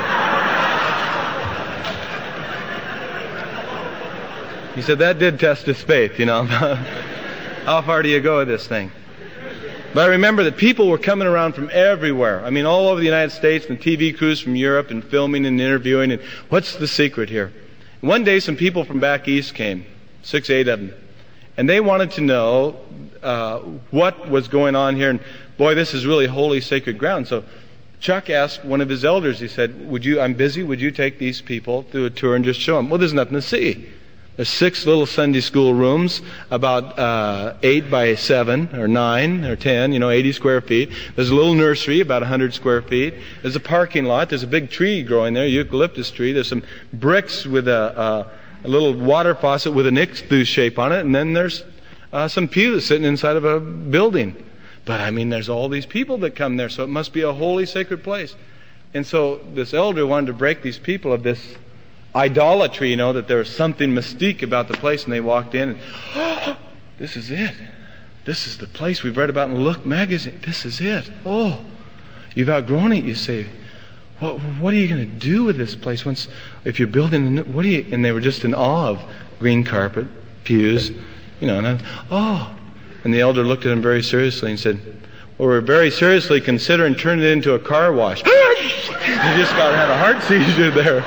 He said that did test his faith, you know. How far do you go with this thing? But I remember that people were coming around from everywhere. I mean, all over the United States, and TV crews from Europe, and filming and interviewing. And what's the secret here? One day, some people from back east came, 6, 8 of them. And they wanted to know what was going on here. And boy, this is really holy, sacred ground. So Chuck asked one of his elders, he said, I'm busy, would you take these people through a tour and just show them? Well, there's nothing to see. There's 6 little Sunday school rooms, about 8 by 7 or 9 or 10, 80 square feet. There's a little nursery, about 100 square feet. There's a parking lot. There's a big tree growing there, eucalyptus tree. There's some bricks with a little water faucet with an X-through shape on it. And then there's some pews sitting inside of a building. But, there's all these people that come there, so it must be a holy, sacred place. And so this elder wanted to break these people of this idolatry, that there was something mystique about the place. And they walked in and, this is it. This is the place we've read about in Look magazine. This is it. Oh, you've outgrown it, you say. What are you going to do with this place if you're building and they were just in awe of green carpet, pews, and the elder looked at him very seriously and said, well, we're very seriously considering turning it into a car wash. He just about had a heart seizure there.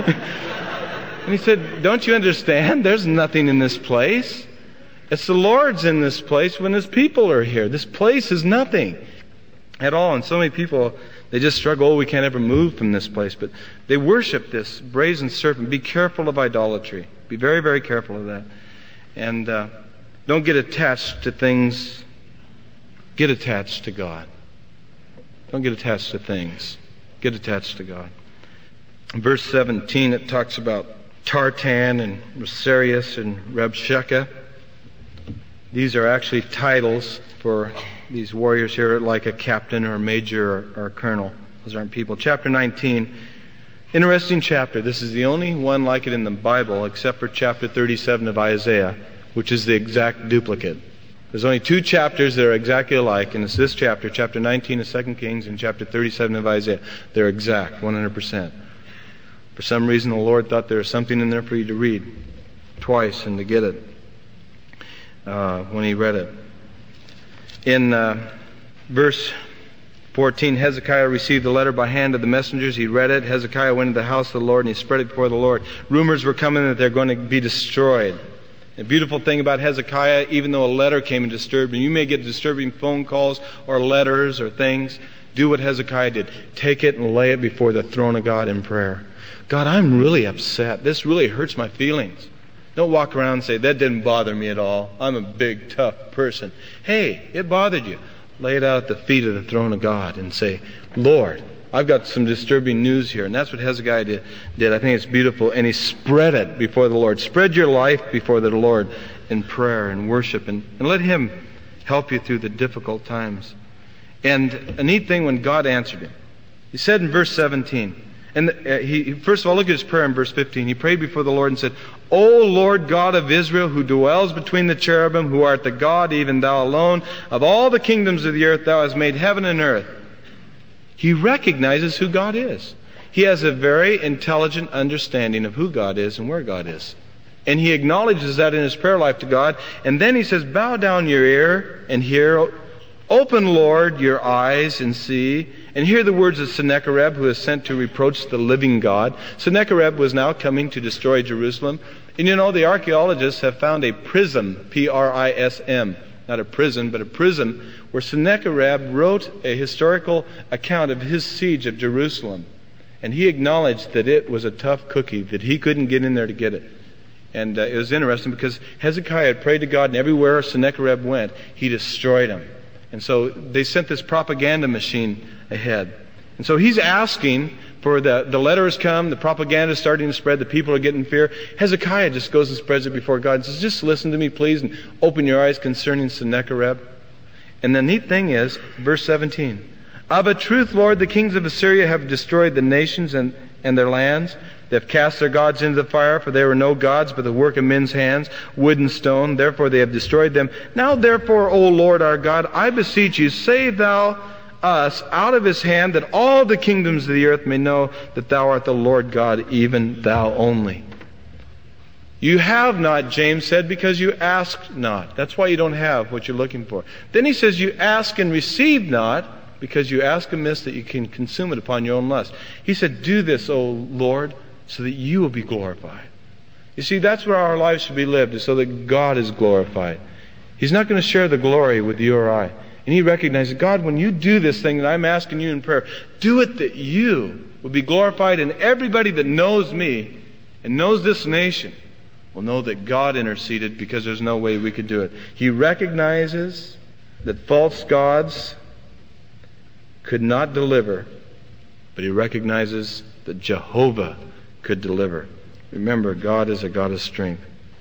And he said, don't you understand? There's nothing in this place. It's the Lord's in this place when His people are here. This place is nothing at all. And so many people, they just struggle, we can't ever move from this place. But they worship this brazen serpent. Be careful of idolatry. Be very, very careful of that. And don't get attached to things. Get attached to God. Don't get attached to things. Get attached to God. In verse 17, it talks about Tartan and Rosarius and Rabshakeh. These are actually titles for these warriors here, like a captain or a major or a colonel. Those aren't people. Chapter 19, interesting chapter. This is the only one like it in the Bible, except for chapter 37 of Isaiah, which is the exact duplicate. There's only 2 chapters that are exactly alike, and it's this chapter, chapter 19 of 2 Kings and chapter 37 of Isaiah. They're exact, 100%. For some reason, the Lord thought there was something in there for you to read twice and to get it when He read it. In verse 14, Hezekiah received the letter by hand of the messengers. He read it. Hezekiah went into the house of the Lord and he spread it before the Lord. Rumors were coming that they're going to be destroyed. The beautiful thing about Hezekiah, even though a letter came and disturbed him, you may get disturbing phone calls or letters or things. Do what Hezekiah did. Take it and lay it before the throne of God in prayer. God, I'm really upset. This really hurts my feelings. Don't walk around and say, that didn't bother me at all. I'm a big, tough person. Hey, it bothered you. Lay it out at the feet of the throne of God and say, Lord, I've got some disturbing news here. And that's what Hezekiah did. I think it's beautiful. And he spread it before the Lord. Spread your life before the Lord in prayer and worship. And let Him help you through the difficult times. And a neat thing when God answered him. He said in verse 17, and he first of all, look at his prayer in verse 15. He prayed before the Lord and said, O Lord God of Israel, who dwells between the cherubim, who art the God, even Thou alone, of all the kingdoms of the earth, Thou hast made heaven and earth. He recognizes who God is. He has a very intelligent understanding of who God is and where God is. And he acknowledges that in his prayer life to God. And then he says, bow down your ear and hear. Open, Lord, your eyes and see, and hear the words of Sennacherib, who is sent to reproach the living God. Sennacherib was now coming to destroy Jerusalem. And the archaeologists have found a prism, P-R-I-S-M, not a prison, but a prism, where Sennacherib wrote a historical account of his siege of Jerusalem. And he acknowledged that it was a tough cookie, that he couldn't get in there to get it. And it was interesting because Hezekiah had prayed to God, and everywhere Sennacherib went, he destroyed him. And so they sent this propaganda machine ahead. And so he's asking for the letter has come, the propaganda is starting to spread, the people are getting fear. Hezekiah just goes and spreads it before God and says, just listen to me, please, and open your eyes concerning Sennacherib. And the neat thing is, verse 17, Of a truth, Lord, the kings of Assyria have destroyed the nations and their lands. They have cast their gods into the fire, for they were no gods, but the work of men's hands, wood and stone. Therefore they have destroyed them. Now therefore, O Lord our God, I beseech you, save thou us out of his hand, that all the kingdoms of the earth may know that thou art the Lord God, even thou only. You have not, James said, because you asked not. That's why you don't have what you're looking for. Then he says, you ask and receive not, because you ask amiss that you can consume it upon your own lust. He said, do this, O Lord, so that you will be glorified. You see, that's where our lives should be lived, is so that God is glorified. He's not going to share the glory with you or I. And he recognizes, God, when you do this thing that I'm asking you in prayer, do it that you will be glorified, and everybody that knows me and knows this nation will know that God interceded, because there's no way we could do it. He recognizes that false gods could not deliver, but he recognizes that Jehovah could deliver. Remember, God is a God of strength.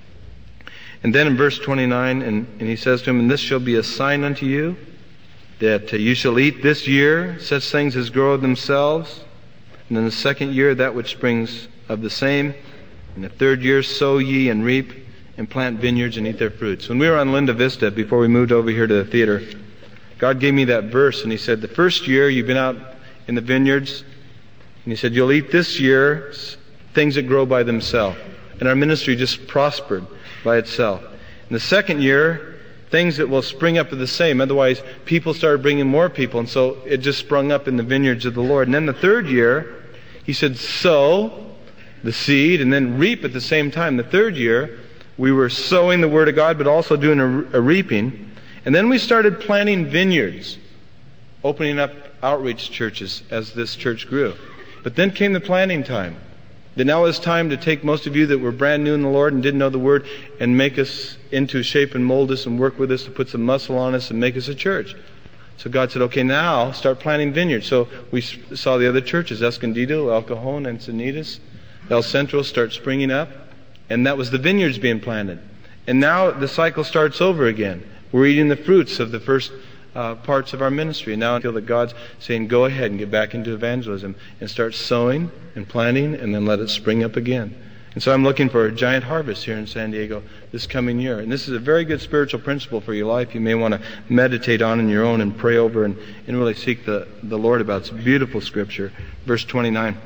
And then in verse 29, and he says to him, and this shall be a sign unto you, that you shall eat this year such things as grow of themselves, and in the second year that which springs of the same. In the third year sow ye and reap, and plant vineyards and eat their fruits. When we were on Linda Vista, before we moved over here to the theater, God gave me that verse, and he said, the first year you've been out in the vineyards, and he said, you'll eat this year things that grow by themselves. And our ministry just prospered by itself. In the second year, things that will spring up of the same. Otherwise, people started bringing more people, and so it just sprung up in the vineyards of the Lord. And then the third year, he said, sow the seed and then reap at the same time. The third year, we were sowing the Word of God, but also doing a reaping. And then we started planting vineyards, opening up outreach churches as this church grew. But then came the planting time. Then now it's time to take most of you that were brand new in the Lord and didn't know the Word and make us into shape and mold us and work with us to put some muscle on us and make us a church. So God said, okay, now start planting vineyards. So we saw the other churches, Escondido, El Cajon, Encinitas, El Centro start springing up. And that was the vineyards being planted. And now the cycle starts over again. We're eating the fruits of the first parts of our ministry. And now I feel that God's saying, go ahead and get back into evangelism and start sowing and planting and then let it spring up again. And so I'm looking for a giant harvest here in San Diego this coming year. And this is a very good spiritual principle for your life. You may want to meditate on in your own and pray over and really seek the Lord about. It's beautiful scripture. Verse 29.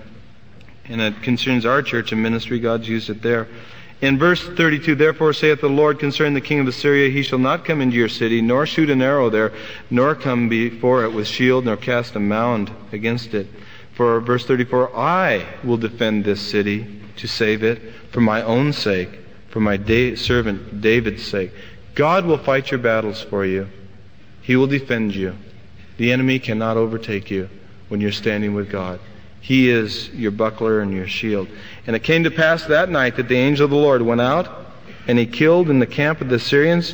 And it concerns our church and ministry. God's used it there. In verse 32, therefore saith the Lord concerning the king of Assyria, he shall not come into your city, nor shoot an arrow there, nor come before it with shield, nor cast a mound against it. For verse 34, I will defend this city to save it for my own sake, for my servant David's sake. God will fight your battles for you. He will defend you. The enemy cannot overtake you when you're standing with God. He is your buckler and your shield. And it came to pass that night that the angel of the Lord went out, and he killed in the camp of the Syrians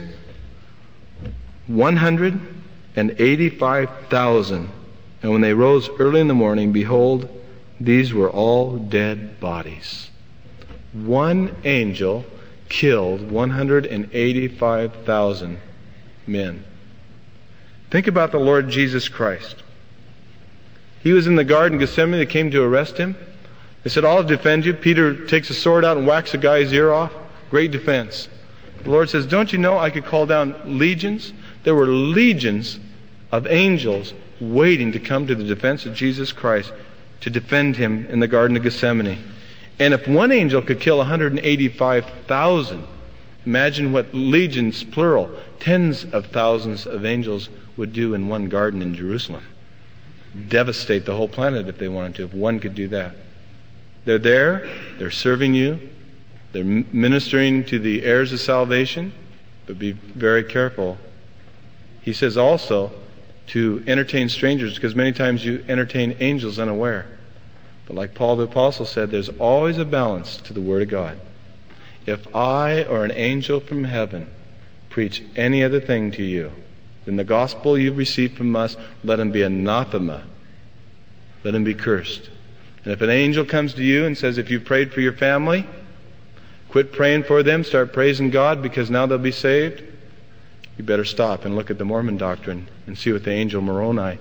185,000. And when they rose early in the morning, behold, these were all dead bodies. One angel killed 185,000 men. Think about the Lord Jesus Christ. He was in the Garden of Gethsemane. They came to arrest him. They said, I'll defend you. Peter takes a sword out and whacks a guy's ear off. Great defense. The Lord says, don't you know I could call down legions? There were legions of angels waiting to come to the defense of Jesus Christ to defend him in the Garden of Gethsemane. And if one angel could kill 185,000, imagine what legions, plural, tens of thousands of angels would do in one garden in Jerusalem. Devastate the whole planet if they wanted to, if one could do that. They're there, they're serving you, they're ministering to the heirs of salvation, but be very careful. He says also to entertain strangers, because many times you entertain angels unaware. But like Paul the Apostle said, there's always a balance to the Word of God. If I or an angel from heaven preach any other thing to you than the gospel you've received from us, let him be anathema. Let him be cursed. And if an angel comes to you and says, if you prayed for your family, quit praying for them, start praising God because now they'll be saved, you better stop and look at the Mormon doctrine and see what the angel Moroni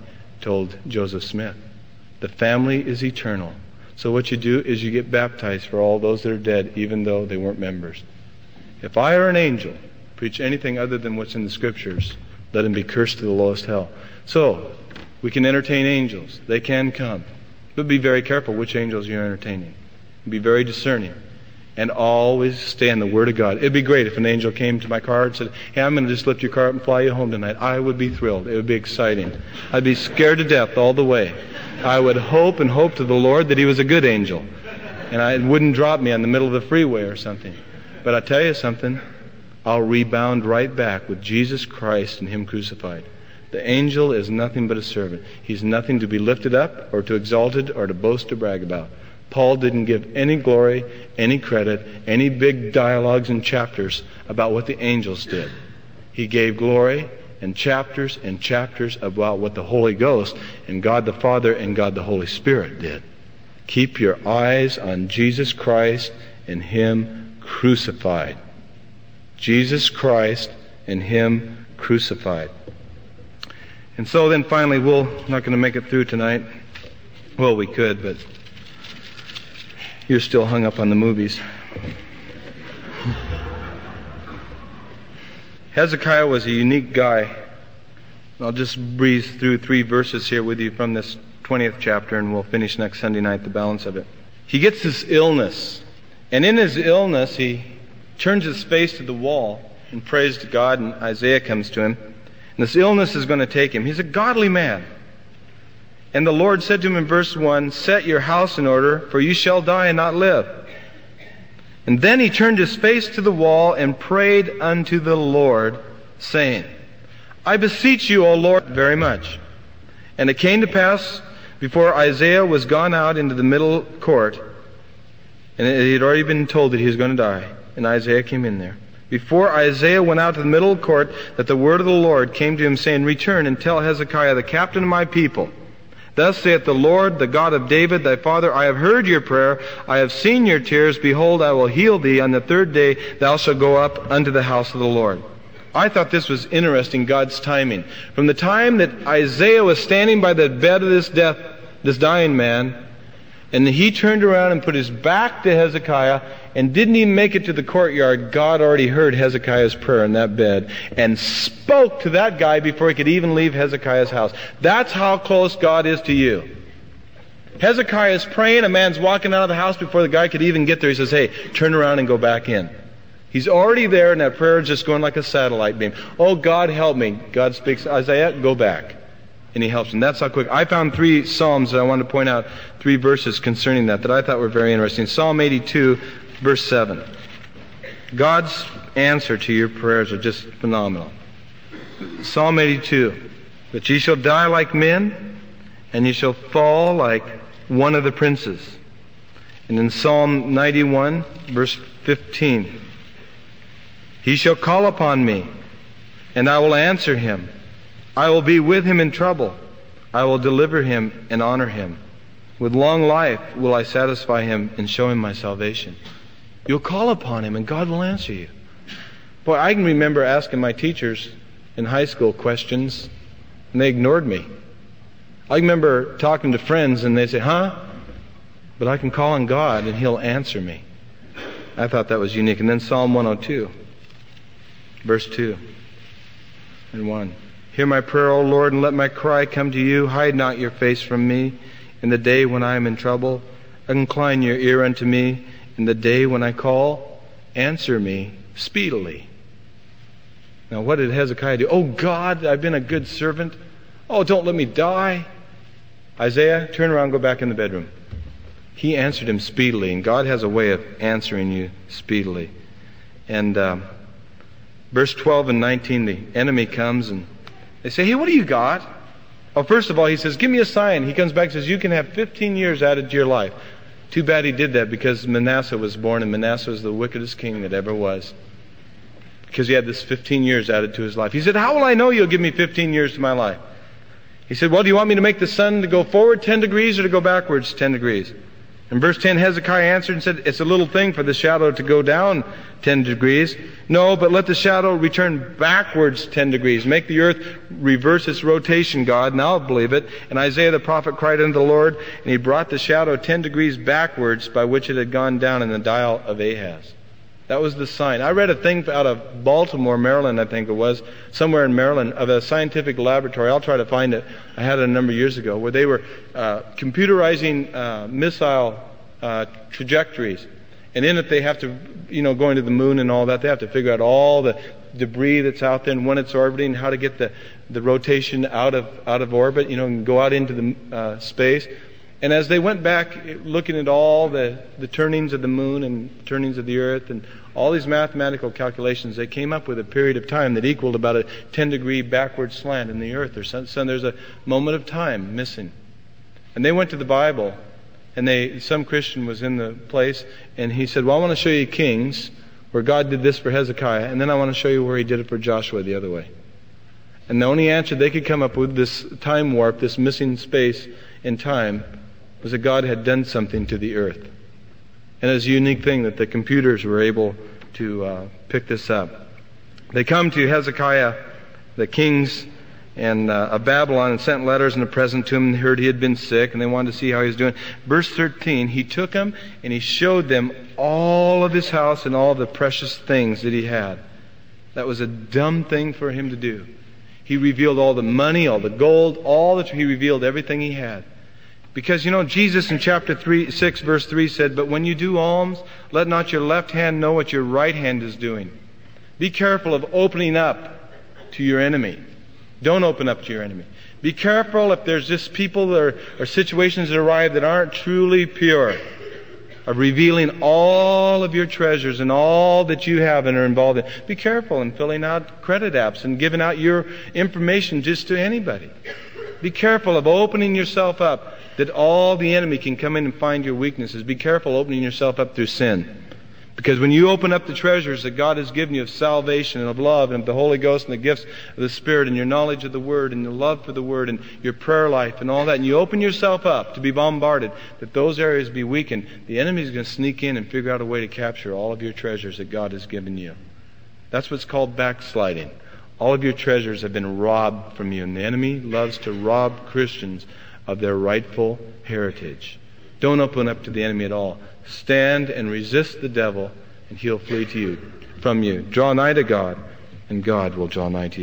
told Joseph Smith. The family is eternal. So what you do is you get baptized for all those that are dead, even though they weren't members. If I or an angel preach anything other than what's in the Scriptures, let him be cursed to the lowest hell. So, we can entertain angels. They can come. But be very careful which angels you're entertaining. Be very discerning. And always stay on the Word of God. It'd be great if an angel came to my car and said, hey, I'm going to just lift your car up and fly you home tonight. I would be thrilled. It would be exciting. I'd be scared to death all the way. I would hope to the Lord that he was a good angel. And it wouldn't drop me on the middle of the freeway or something. But I tell you something, I'll rebound right back with Jesus Christ and him crucified. The angel is nothing but a servant. He's nothing to be lifted up or to exalted or to boast or brag about. Paul didn't give any glory, any credit, any big dialogues and chapters about what the angels did. He gave glory and chapters about what the Holy Ghost and God the Father and God the Holy Spirit did. Keep your eyes on Jesus Christ and him crucified. Jesus Christ and him crucified. And so then finally, we're not going to make it through tonight. Well, we could, but you're still hung up on the movies. Hezekiah was a unique guy. I'll just breeze through 3 verses here with you from this 20th chapter, and we'll finish next Sunday night the balance of it. He gets this illness, and in his illness he turns his face to the wall and prays to God, and Isaiah comes to him. And this illness is going to take him. He's a godly man. And the Lord said to him in verse 1, set your house in order, for you shall die and not live. And then he turned his face to the wall and prayed unto the Lord, saying, I beseech you, O Lord, very much. And it came to pass, before Isaiah was gone out into the middle court, and he had already been told that he was going to die, and Isaiah came in there. Before Isaiah went out to the middle court, that the word of the Lord came to him, saying, return and tell Hezekiah, the captain of my people, thus saith the Lord, the God of David, thy father, I have heard your prayer, I have seen your tears, behold, I will heal thee, on the 3rd day thou shalt go up unto the house of the Lord. I thought this was interesting, God's timing. From the time that Isaiah was standing by the bed of this dying man, and he turned around and put his back to Hezekiah and didn't even make it to the courtyard, God already heard Hezekiah's prayer in that bed and spoke to that guy before he could even leave Hezekiah's house. That's how close God is to you. Hezekiah is praying, a man's walking out of the house before the guy could even get there. He says, hey, turn around and go back in. He's already there, and that prayer is just going like a satellite beam. Oh, God, help me. God speaks, Isaiah, go back. And he helps him. That's how quick. I found 3 Psalms that I wanted to point out, 3 verses concerning that I thought were very interesting. Psalm 82, verse 7. God's answer to your prayers are just phenomenal. Psalm 82. But ye shall die like men, and ye shall fall like one of the princes. And in Psalm 91, verse 15. He shall call upon me, and I will answer him. I will be with him in trouble. I will deliver him and honor him. With long life will I satisfy him and show him my salvation. You'll call upon him and God will answer you. Boy, I can remember asking my teachers in high school questions and they ignored me. I remember talking to friends and they say, huh? But I can call on God and he'll answer me. I thought that was unique. And then Psalm 102, verse 2 and 1. Hear my prayer, O Lord, and let my cry come to you. Hide not your face from me in the day when I am in trouble. Incline your ear unto me in the day when I call. Answer me speedily. Now, what did Hezekiah do? Oh, God, I've been a good servant. Oh, don't let me die. Isaiah, turn around, go back in the bedroom. He answered him speedily, and God has a way of answering you speedily. And verse 12 and 19, the enemy comes and they say, hey, what do you got? Oh, first of all, he says, give me a sign. He comes back and says, you can have 15 years added to your life. Too bad he did that because Manasseh was born, and Manasseh was the wickedest king that ever was. Because he had this 15 years added to his life. He said, how will I know you'll give me 15 years to my life? He said, well, do you want me to make the sun to go forward 10 degrees or to go backwards 10 degrees? In verse 10, Hezekiah answered and said, it's a little thing for the shadow to go down 10 degrees. No, but let the shadow return backwards 10 degrees. Make the earth reverse its rotation, God, and I'll believe it. And Isaiah the prophet cried unto the Lord, and he brought the shadow 10 degrees backwards by which it had gone down in the dial of Ahaz. That was the sign. I read a thing out of Baltimore, Maryland, I think it was, somewhere in Maryland, of a scientific laboratory. I'll try to find it. I had it a number of years ago, where they were computerizing missile trajectories. And in it they have to, going to the moon and all that, they have to figure out all the debris that's out there and when it's orbiting, how to get the rotation out of orbit, and go out into the space. And as they went back, looking at all the turnings of the moon and turnings of the earth and all these mathematical calculations, they came up with a period of time that equaled about a 10-degree backward slant in the earth. There's a moment of time missing. And they went to the Bible, and some Christian was in the place, and he said, well, I want to show you Kings, where God did this for Hezekiah, and then I want to show you where he did it for Joshua the other way. And the only answer they could come up with, this time warp, this missing space in time, was that God had done something to the earth. And it was a unique thing that the computers were able to pick this up. They come to Hezekiah, the kings of Babylon, and sent letters and a present to him, and heard he had been sick, and they wanted to see how he was doing. Verse 13, he took him and he showed them all of his house and all the precious things that he had. That was a dumb thing for him to do. He revealed all the money, all the gold, he revealed everything he had. Because, Jesus in chapter 6, verse 3 said, but when you do alms, let not your left hand know what your right hand is doing. Be careful of opening up to your enemy. Don't open up to your enemy. Be careful if there's just people or situations that arrive that aren't truly pure, of revealing all of your treasures and all that you have and are involved in. Be careful in filling out credit apps and giving out your information just to anybody. Be careful of opening yourself up that all the enemy can come in and find your weaknesses. Be careful opening yourself up through sin. Because when you open up the treasures that God has given you of salvation and of love and of the Holy Ghost and the gifts of the Spirit and your knowledge of the Word and your love for the Word and your prayer life and all that, and you open yourself up to be bombarded, that those areas be weakened, the enemy is going to sneak in and figure out a way to capture all of your treasures that God has given you. That's what's called backsliding. All of your treasures have been robbed from you, and the enemy loves to rob Christians of their rightful heritage. Don't open up to the enemy at all. Stand and resist the devil, and he'll flee from you. Draw nigh to God, and God will draw nigh to you.